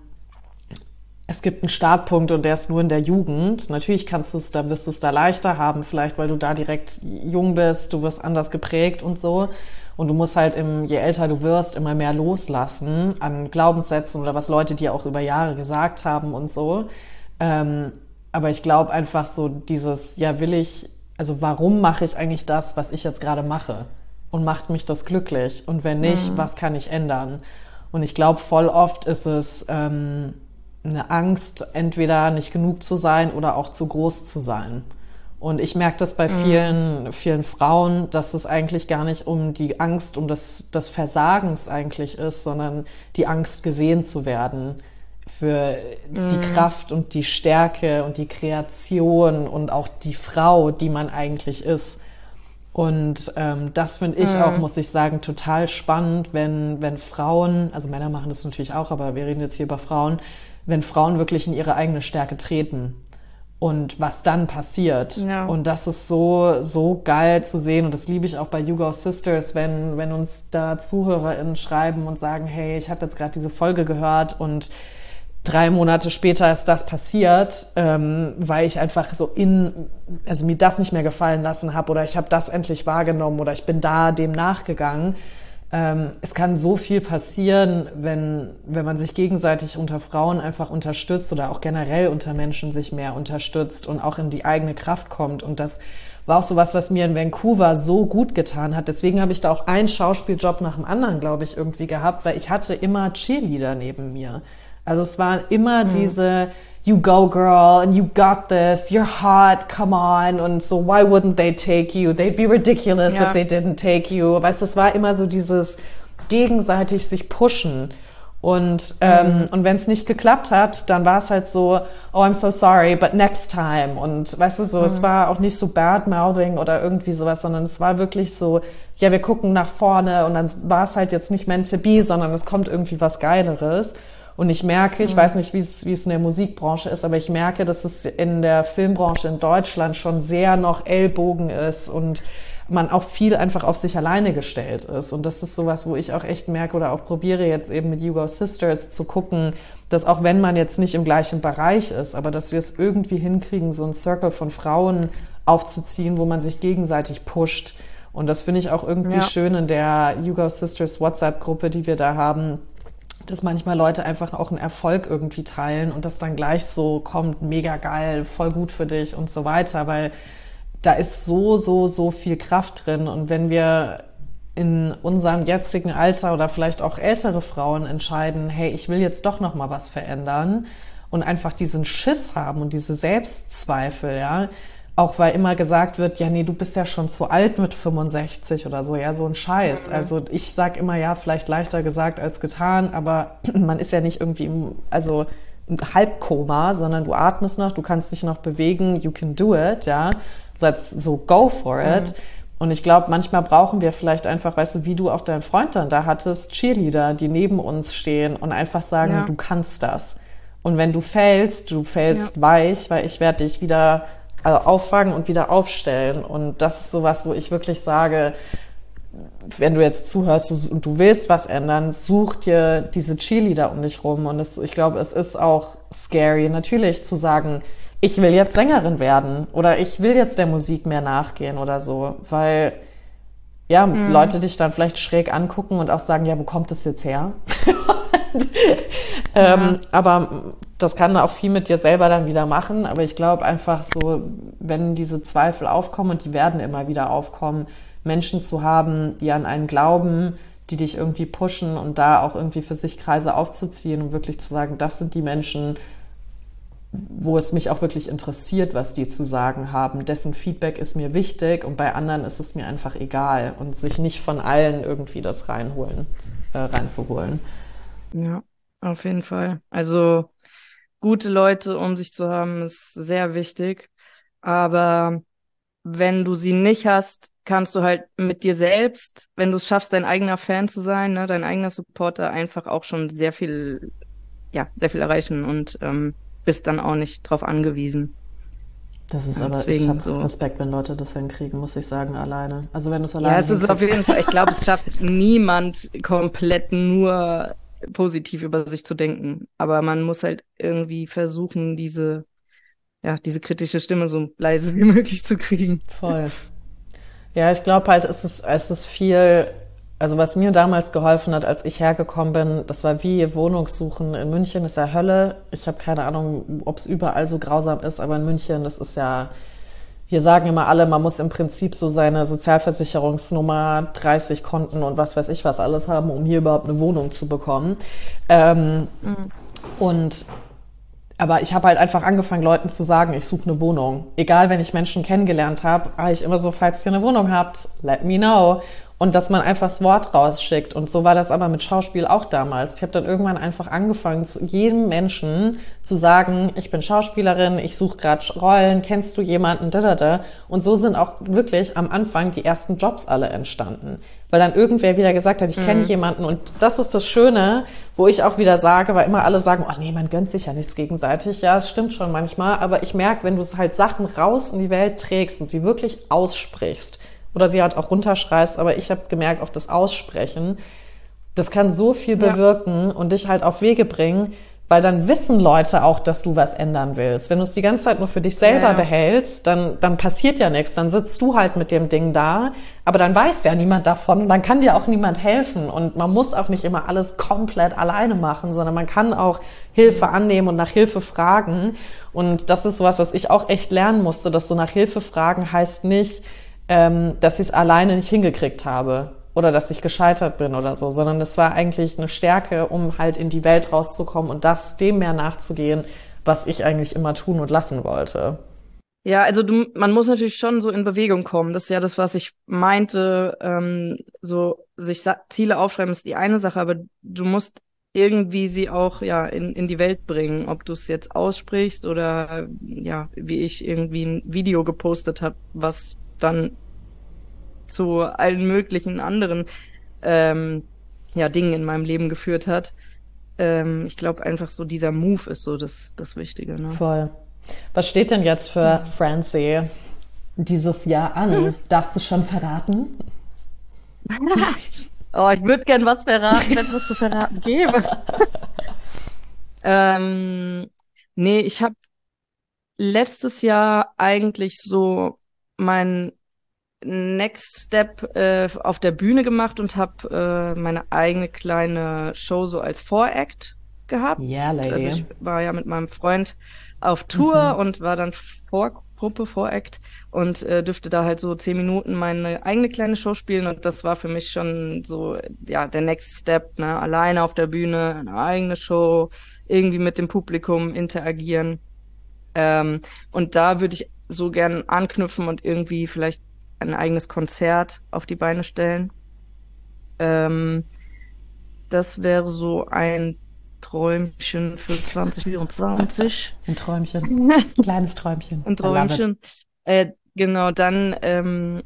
B: es gibt einen Startpunkt und der ist nur in der Jugend. Natürlich kannst du es, da wirst du es da leichter haben, vielleicht weil du da direkt jung bist, du wirst anders geprägt und so. Und du musst halt, im, je älter du wirst, immer mehr loslassen an Glaubenssätzen oder was Leute dir auch über Jahre gesagt haben und so. Ähm, aber ich glaube einfach so dieses, ja, will ich, also warum mache ich eigentlich das, was ich jetzt gerade mache? Und macht mich das glücklich? Und wenn nicht,
A: Mhm.
B: was kann ich ändern? Und ich glaube, voll oft ist es ähm, eine Angst, entweder nicht genug zu sein oder auch zu groß zu sein. Und ich merke das bei
A: Mhm.
B: vielen, vielen Frauen, dass es eigentlich gar nicht um die Angst, um das, das Versagens eigentlich ist, sondern die Angst, gesehen zu werden für die
A: Mhm.
B: Kraft und die Stärke und die Kreation und auch die Frau, die man eigentlich ist. Und ähm, das finde ich
A: Mhm.
B: auch, muss ich sagen, total spannend, wenn, wenn Frauen, also Männer machen das natürlich auch, aber wir reden jetzt hier über Frauen, wenn Frauen wirklich in ihre eigene Stärke treten und was dann passiert.
A: Ja.
B: Und das ist so, so geil zu sehen. Und das liebe ich auch bei You Go Sisters, wenn, wenn uns da ZuhörerInnen schreiben und sagen, hey, ich habe jetzt gerade diese Folge gehört und drei Monate später ist das passiert, ähm, weil ich einfach so in, also mir das nicht mehr gefallen lassen habe oder ich habe das endlich wahrgenommen oder ich bin da dem nachgegangen. Ähm, es kann so viel passieren, wenn, wenn man sich gegenseitig unter Frauen einfach unterstützt oder auch generell unter Menschen sich mehr unterstützt und auch in die eigene Kraft kommt. Und das war auch so was, was mir in Vancouver so gut getan hat. Deswegen habe ich da auch einen Schauspieljob nach dem anderen, glaube ich, irgendwie gehabt, weil ich hatte immer Cheerleader neben mir. Also es waren immer mhm. diese You go girl and you got this, you're hot, come on und so why wouldn't they take you? They'd be ridiculous
A: ja.
B: if they didn't take you. Weißt du, es war immer so dieses gegenseitig sich pushen. Und, ähm, mhm. und wenn es nicht geklappt hat, dann war es halt so, oh, I'm so sorry, but next time. Und weißt du, so, mhm. es war auch nicht so bad-mouthing oder irgendwie sowas, sondern es war wirklich so, ja, wir gucken nach vorne und dann war es halt jetzt nicht meant to be, sondern es kommt irgendwie was Geileres. Und ich merke, ich mhm. weiß nicht, wie es wie es in der Musikbranche ist, aber ich merke, dass es in der Filmbranche in Deutschland schon sehr noch Ellbogen ist und man auch viel einfach auf sich alleine gestellt ist. Und das ist sowas, wo ich auch echt merke oder auch probiere jetzt eben mit You Go Sisters zu gucken, dass auch wenn man jetzt nicht im gleichen Bereich ist, aber dass wir es irgendwie hinkriegen, so einen Circle von Frauen aufzuziehen, wo man sich gegenseitig pusht. Und das finde ich auch irgendwie ja. schön in der You Go Sisters WhatsApp-Gruppe, die wir da haben, dass manchmal Leute einfach auch einen Erfolg irgendwie teilen und das dann gleich so kommt, mega geil, voll gut für dich und so weiter, weil da ist so, so, so viel Kraft drin. Und wenn wir in unserem jetzigen Alter oder vielleicht auch ältere Frauen entscheiden, hey, ich will jetzt doch noch mal was verändern und einfach diesen Schiss haben und diese Selbstzweifel, ja, auch weil immer gesagt wird, ja, nee, du bist ja schon zu alt mit fünfundsechzig oder so, ja, so ein Scheiß. Mhm. Also ich sag immer, ja, vielleicht leichter gesagt als getan, aber man ist ja nicht irgendwie im, also im Halbkoma, sondern du atmest noch, du kannst dich noch bewegen, you can do it, ja, let's so go for it. Mhm. Und ich glaube, manchmal brauchen wir vielleicht einfach, weißt du, wie du auch deinen Freund dann da hattest, Cheerleader, die neben uns stehen und einfach sagen, ja. du kannst das. Und wenn du fällst, du fällst ja. weich, weil ich werde dich wieder also auffangen und wieder aufstellen. Und das ist sowas, wo ich wirklich sage, wenn du jetzt zuhörst und du willst was ändern, such dir diese Cheerleader um dich rum. Und es, ich glaube, es ist auch scary, natürlich zu sagen, ich will jetzt Sängerin werden oder ich will jetzt der Musik mehr nachgehen oder so, weil ja, mhm. Leute dich dann vielleicht schräg angucken und auch sagen, ja, wo kommt das jetzt her? und, ähm, ja. Aber das kann auch viel mit dir selber dann wieder machen. Aber ich glaube einfach so, wenn diese Zweifel aufkommen, und die werden immer wieder aufkommen, Menschen zu haben, die an einen glauben, die dich irgendwie pushen und da auch irgendwie für sich Kreise aufzuziehen und wirklich zu sagen, das sind die Menschen, wo es mich auch wirklich interessiert, was die zu sagen haben. Dessen Feedback ist mir wichtig und bei anderen ist es mir einfach egal und sich nicht von allen irgendwie das reinholen, äh, reinzuholen.
A: Ja, auf jeden Fall. Also gute Leute um sich zu haben, ist sehr wichtig. Aber wenn du sie nicht hast, kannst du halt mit dir selbst, wenn du es schaffst, dein eigener Fan zu sein, ne, dein eigener Supporter, einfach auch schon sehr viel, ja, sehr viel erreichen und ähm, bist dann auch nicht drauf angewiesen.
B: Das ist ja, aber, ich habe so Respekt, wenn Leute das hinkriegen, muss ich sagen, alleine. Also wenn du es alleine
A: Ja, es ist auf jeden Fall, ich glaube, es schafft niemand komplett nur positiv über sich zu denken. Aber man muss halt irgendwie versuchen, diese, ja, diese kritische Stimme so leise wie möglich zu kriegen.
B: Voll. Ja, ich glaube halt, es ist, es ist viel, also was mir damals geholfen hat, als ich hergekommen bin, das war wie Wohnungssuchen in München, ist ja Hölle. Ich habe keine Ahnung, ob es überall so grausam ist, aber in München, das ist ja, hier sagen immer alle, man muss im Prinzip so seine Sozialversicherungsnummer, dreißig Konten und was weiß ich was alles haben, um hier überhaupt eine Wohnung zu bekommen. Ähm, mhm. Und aber ich habe halt einfach angefangen, Leuten zu sagen, ich suche eine Wohnung. Egal, wenn ich Menschen kennengelernt habe, war ich immer so, falls ihr eine Wohnung habt, let me know. Und dass man einfach das Wort rausschickt. Und so war das aber mit Schauspiel auch damals. Ich habe dann irgendwann einfach angefangen, zu jedem Menschen zu sagen, ich bin Schauspielerin, ich suche gerade Rollen, kennst du jemanden, da, da, da. Und so sind auch wirklich am Anfang die ersten Jobs alle entstanden. Weil dann irgendwer wieder gesagt hat, ich kenne mhm. jemanden. Und das ist das Schöne, wo ich auch wieder sage, weil immer alle sagen, oh nee, man gönnt sich ja nichts gegenseitig. Ja, es stimmt schon manchmal. Aber ich merke, wenn du halt Sachen raus in die Welt trägst und sie wirklich aussprichst, oder sie halt auch runterschreibst, aber ich habe gemerkt, auch das Aussprechen, das kann so viel bewirken ja. und dich halt auf Wege bringen, weil dann wissen Leute auch, dass du was ändern willst. Wenn du es die ganze Zeit nur für dich selber ja. behältst, dann, dann passiert ja nichts, dann sitzt du halt mit dem Ding da, aber dann weiß ja niemand davon und dann kann dir auch niemand helfen und man muss auch nicht immer alles komplett alleine machen, sondern man kann auch Hilfe annehmen und nach Hilfe fragen und das ist sowas, was ich auch echt lernen musste, dass so nach Hilfe fragen heißt nicht, ähm, dass ich es alleine nicht hingekriegt habe oder dass ich gescheitert bin oder so, sondern es war eigentlich eine Stärke, um halt in die Welt rauszukommen und das dem mehr nachzugehen, was ich eigentlich immer tun und lassen wollte.
A: Ja, also du, man muss natürlich schon so in Bewegung kommen. Das ist ja das, was ich meinte. Ähm, so sich Sa- Ziele aufschreiben ist die eine Sache, aber du musst irgendwie sie auch ja in in die Welt bringen, ob du es jetzt aussprichst oder ja, wie ich irgendwie ein Video gepostet habe, was dann zu allen möglichen anderen ähm, ja Dingen in meinem Leben geführt hat. Ähm, ich glaube einfach so dieser Move ist so das das Wichtige. Ne?
B: Voll. Was steht denn jetzt für Francie dieses Jahr an? Mhm. Darfst du schon verraten?
A: Oh, ich würde gern was verraten, wenn es was zu verraten gäbe. ähm, nee, ich habe letztes Jahr eigentlich so mein Next Step äh, auf der Bühne gemacht und habe äh, meine eigene kleine Show so als Voract gehabt.
B: Yeah, lady.
A: Also ich war ja mit meinem Freund auf Tour mhm. und war dann Vorgruppe, Voract und äh, dürfte da halt so zehn Minuten meine eigene kleine Show spielen und das war für mich schon so ja der Next Step, ne, alleine auf der Bühne, eine eigene Show, irgendwie mit dem Publikum interagieren. Ähm, und da würde ich so gern anknüpfen und irgendwie vielleicht ein eigenes Konzert auf die Beine stellen. Ähm, das wäre so ein Träumchen für zwanzig vierundzwanzig.
B: Ein Träumchen. Ein kleines Träumchen.
A: Ein Träumchen. Äh, genau, dann ähm,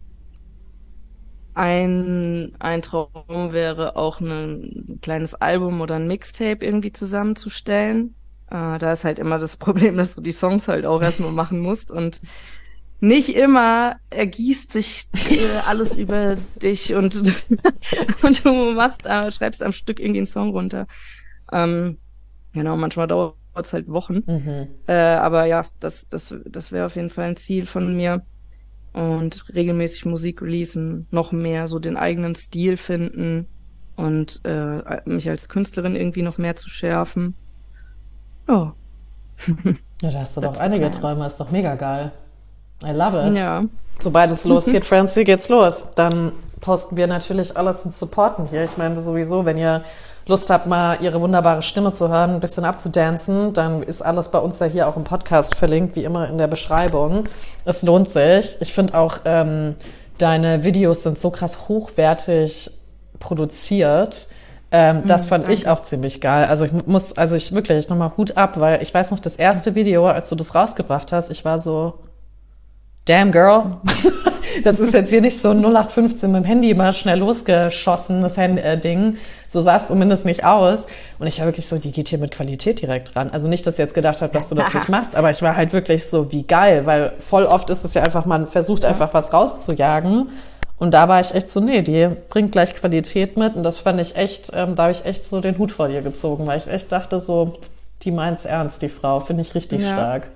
A: ein, ein Traum wäre auch ein kleines Album oder ein Mixtape irgendwie zusammenzustellen. Äh, da ist halt immer das Problem, dass du die Songs halt auch erstmal machen musst und nicht immer ergießt sich äh, alles über dich und, und du machst, äh, schreibst am Stück irgendwie einen Song runter. Ähm, genau, manchmal dauert es halt Wochen. Mhm. Äh, aber ja, das, das, das wäre auf jeden Fall ein Ziel von mir. Und regelmäßig Musik releasen, noch mehr so den eigenen Stil finden und äh, mich als Künstlerin irgendwie noch mehr zu schärfen. Ja.
B: Ja, da hast du doch einige Träume, ist doch mega geil. I love it.
A: Ja.
B: Sobald es losgeht, Francie, geht's los. Dann posten wir natürlich alles und supporten hier. Ich meine sowieso, wenn ihr Lust habt, mal ihre wunderbare Stimme zu hören, ein bisschen abzudancen, dann ist alles bei uns ja hier auch im Podcast verlinkt, wie immer in der Beschreibung. Es lohnt sich. Ich finde auch, ähm, deine Videos sind so krass hochwertig produziert. Ähm, das mhm, fand danke. Ich auch ziemlich geil. Also ich muss, also ich wirklich nochmal Hut ab, weil ich weiß noch, das erste Video, als du das rausgebracht hast, ich war so, damn girl, das ist jetzt hier nicht so ein null acht fünfzehn mit dem Handy mal schnell losgeschossen, das äh, Ding. So sah es zumindest nicht aus. Und ich war wirklich so, die geht hier mit Qualität direkt ran. Also nicht, dass ich jetzt gedacht habe, dass du das nicht machst, aber ich war halt wirklich so, wie geil, weil voll oft ist es ja einfach, man versucht einfach was rauszujagen. Und da war ich echt so, nee, die bringt gleich Qualität mit. Und das fand ich echt, ähm, da habe ich echt so den Hut vor dir gezogen, weil ich echt dachte so, die meint's ernst, die Frau. Finde ich richtig ja. stark.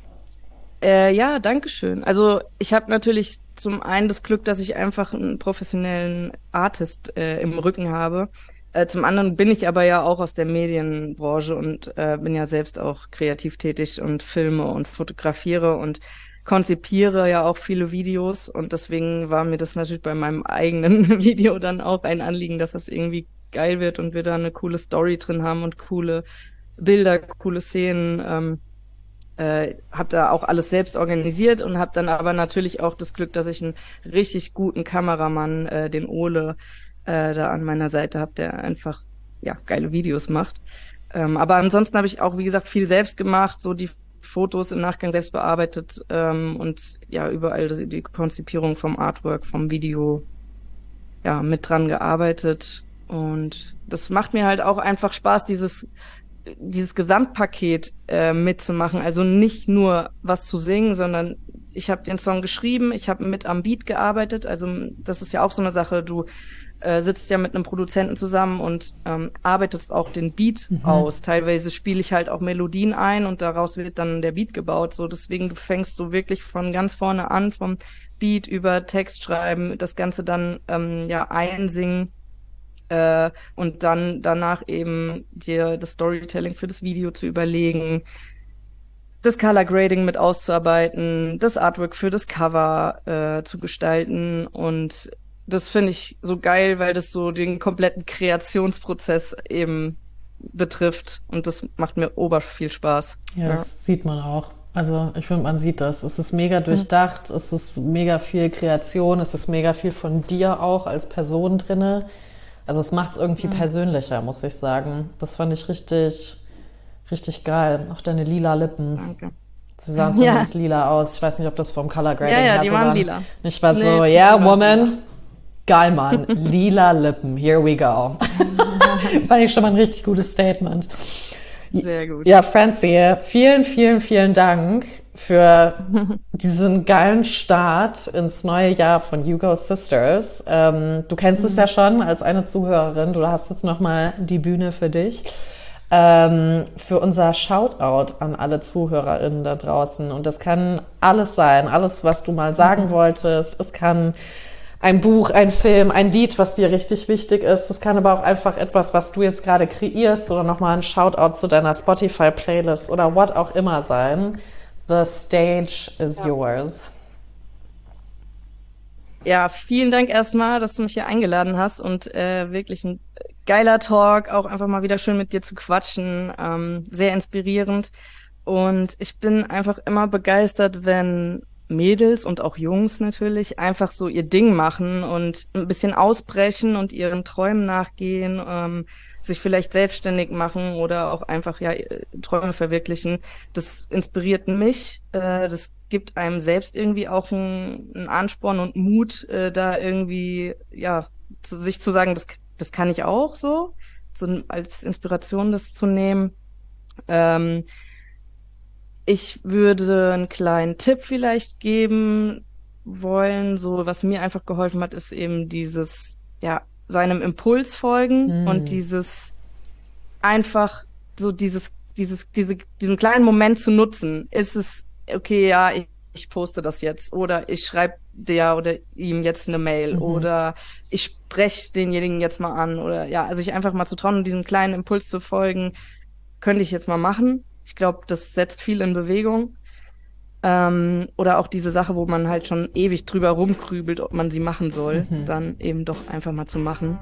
A: Äh, ja, danke schön. Also ich habe natürlich zum einen das Glück, dass ich einfach einen professionellen Artist äh, im Rücken habe. Äh, zum anderen bin ich aber ja auch aus der Medienbranche und äh, bin ja selbst auch kreativ tätig und filme und fotografiere und konzipiere ja auch viele Videos. Und deswegen war mir das natürlich bei meinem eigenen Video dann auch ein Anliegen, dass das irgendwie geil wird und wir da eine coole Story drin haben und coole Bilder, coole Szenen. Ähm, Äh, habe da auch alles selbst organisiert und habe dann aber natürlich auch das Glück, dass ich einen richtig guten Kameramann, äh, den Ole, äh, da an meiner Seite habe, der einfach ja geile Videos macht. Ähm, aber ansonsten habe ich auch, wie gesagt, viel selbst gemacht, so die Fotos im Nachgang selbst bearbeitet ähm, und ja überall das, die Konzipierung vom Artwork, vom Video ja mit dran gearbeitet. Und das macht mir halt auch einfach Spaß, dieses dieses Gesamtpaket äh, mitzumachen. Also nicht nur was zu singen, sondern ich habe den Song geschrieben, ich habe mit am Beat gearbeitet. Also das ist ja auch so eine Sache, du äh, sitzt ja mit einem Produzenten zusammen und ähm, arbeitest auch den Beat mhm. aus. Teilweise spiele ich halt auch Melodien ein und daraus wird dann der Beat gebaut. So deswegen du fängst so wirklich von ganz vorne an, vom Beat über Text schreiben, das Ganze dann ähm, ja einsingen. Äh, und dann danach eben dir das Storytelling für das Video zu überlegen, das Color Grading mit auszuarbeiten, das Artwork für das Cover äh, zu gestalten. Und das finde ich so geil, weil das so den kompletten Kreationsprozess eben betrifft. Und das macht mir ober viel Spaß.
B: Ja, ja. Das sieht man auch. Also ich finde, man sieht das. Es ist mega durchdacht, mhm. es ist mega viel Kreation, es ist mega viel von dir auch als Person drinne. Also es macht es irgendwie mhm. persönlicher, muss ich sagen. Das fand ich richtig, richtig geil. Auch deine lila Lippen. Danke. Sie sahen zumindest ja. lila aus. Ich weiß nicht, ob das vom Color Grading
A: her
B: ja,
A: ja, die waren lila.
B: Ich war nee, so, yeah, woman, geil, Mann. Lila Lippen, here we go. Fand ich schon mal ein richtig gutes Statement.
A: Sehr gut.
B: Ja, Francie, vielen, vielen, vielen Dank für diesen geilen Start ins neue Jahr von Hugo Sisters. Ähm, du kennst mhm. es ja schon als eine Zuhörerin. Du hast jetzt nochmal die Bühne für dich. Ähm, für unser Shoutout an alle ZuhörerInnen da draußen. Und das kann alles sein. Alles, was du mal sagen mhm. wolltest. Es kann ein Buch, ein Film, ein Lied, was dir richtig wichtig ist. Das kann aber auch einfach etwas, was du jetzt gerade kreierst oder nochmal ein Shoutout zu deiner Spotify-Playlist oder what auch immer sein. The stage is ja. yours.
A: Ja, vielen Dank erstmal, dass du mich hier eingeladen hast und äh, wirklich ein geiler Talk, auch einfach mal wieder schön mit dir zu quatschen, ähm, sehr inspirierend. Und ich bin einfach immer begeistert, wenn Mädels und auch Jungs natürlich einfach so ihr Ding machen und ein bisschen ausbrechen und ihren Träumen nachgehen, ähm, sich vielleicht selbstständig machen oder auch einfach ja Träume verwirklichen. Das inspiriert mich. Äh, das gibt einem selbst irgendwie auch einen, einen Ansporn und Mut, äh, da irgendwie ja zu, sich zu sagen, das das kann ich auch so, so als Inspiration das zu nehmen. Ähm, ich würde einen kleinen Tipp vielleicht geben wollen. So was mir einfach geholfen hat, ist eben dieses ja seinem Impuls folgen mm. und dieses einfach so dieses, dieses, diese, diesen kleinen Moment zu nutzen. Ist es, okay, ja, ich, ich poste das jetzt oder ich schreibe der oder ihm jetzt eine Mail mhm. oder ich spreche denjenigen jetzt mal an oder ja, also sich einfach mal zu trauen und diesem kleinen Impuls zu folgen, könnte ich jetzt mal machen. Ich glaube, das setzt viel in Bewegung. Ähm, oder auch diese Sache, wo man halt schon ewig drüber rumkrübelt, ob man sie machen soll, mhm. dann eben doch einfach mal zu machen.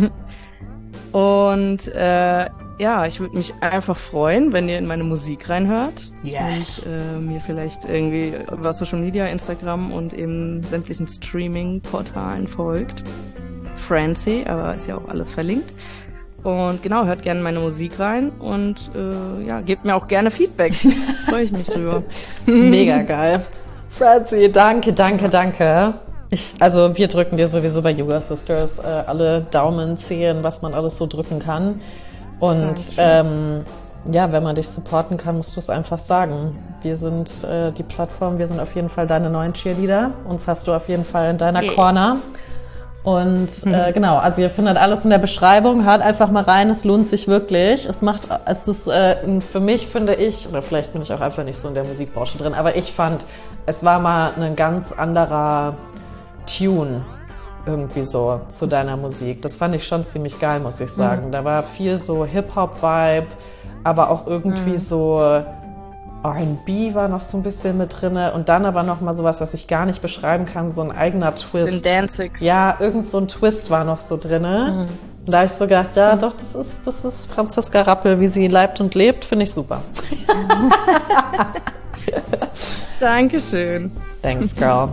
A: Und äh, ja, ich würde mich einfach freuen, wenn ihr in meine Musik reinhört
B: yes.
A: und äh, mir vielleicht irgendwie über Social Media, Instagram und eben sämtlichen Streaming-Portalen folgt. Francie, aber ist ja auch alles verlinkt. Und genau, hört gerne meine Musik rein und äh, ja, gebt mir auch gerne Feedback. Freue ich mich drüber.
B: Mega geil. Francie, danke, danke, danke. Ich, also wir drücken dir sowieso bei Hugo Sisters äh, alle Daumen, Zehen, was man alles so drücken kann. Und ähm, ja, wenn man dich supporten kann, musst du es einfach sagen. Wir sind äh, die Plattform, wir sind auf jeden Fall deine neuen Cheerleader. Uns hast du auf jeden Fall in deiner yeah. Corner. Und äh, genau, also ihr findet alles in der Beschreibung. Hört einfach mal rein, es lohnt sich wirklich. Es macht, es ist äh, für mich, finde ich, oder vielleicht bin ich auch einfach nicht so in der Musikbranche drin, aber ich fand, es war mal ein ganz anderer Tune irgendwie so zu deiner Musik. Das fand ich schon ziemlich geil, muss ich sagen. Mhm. Da war viel so Hip-Hop-Vibe, aber auch irgendwie mhm. so R and B war noch so ein bisschen mit drinne und dann aber noch mal sowas, was ich gar nicht beschreiben kann, so ein eigener Twist.
A: Danzig.
B: Ja, irgend so ein Twist war noch so drinne. Mhm. Und da habe ich so gedacht, ja, doch, das ist, das ist Franziska Rappel, wie sie leibt und lebt, finde ich super.
A: Dankeschön.
B: Thanks, girl.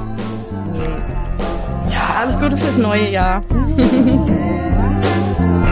A: Ja, alles Gute fürs neue Jahr.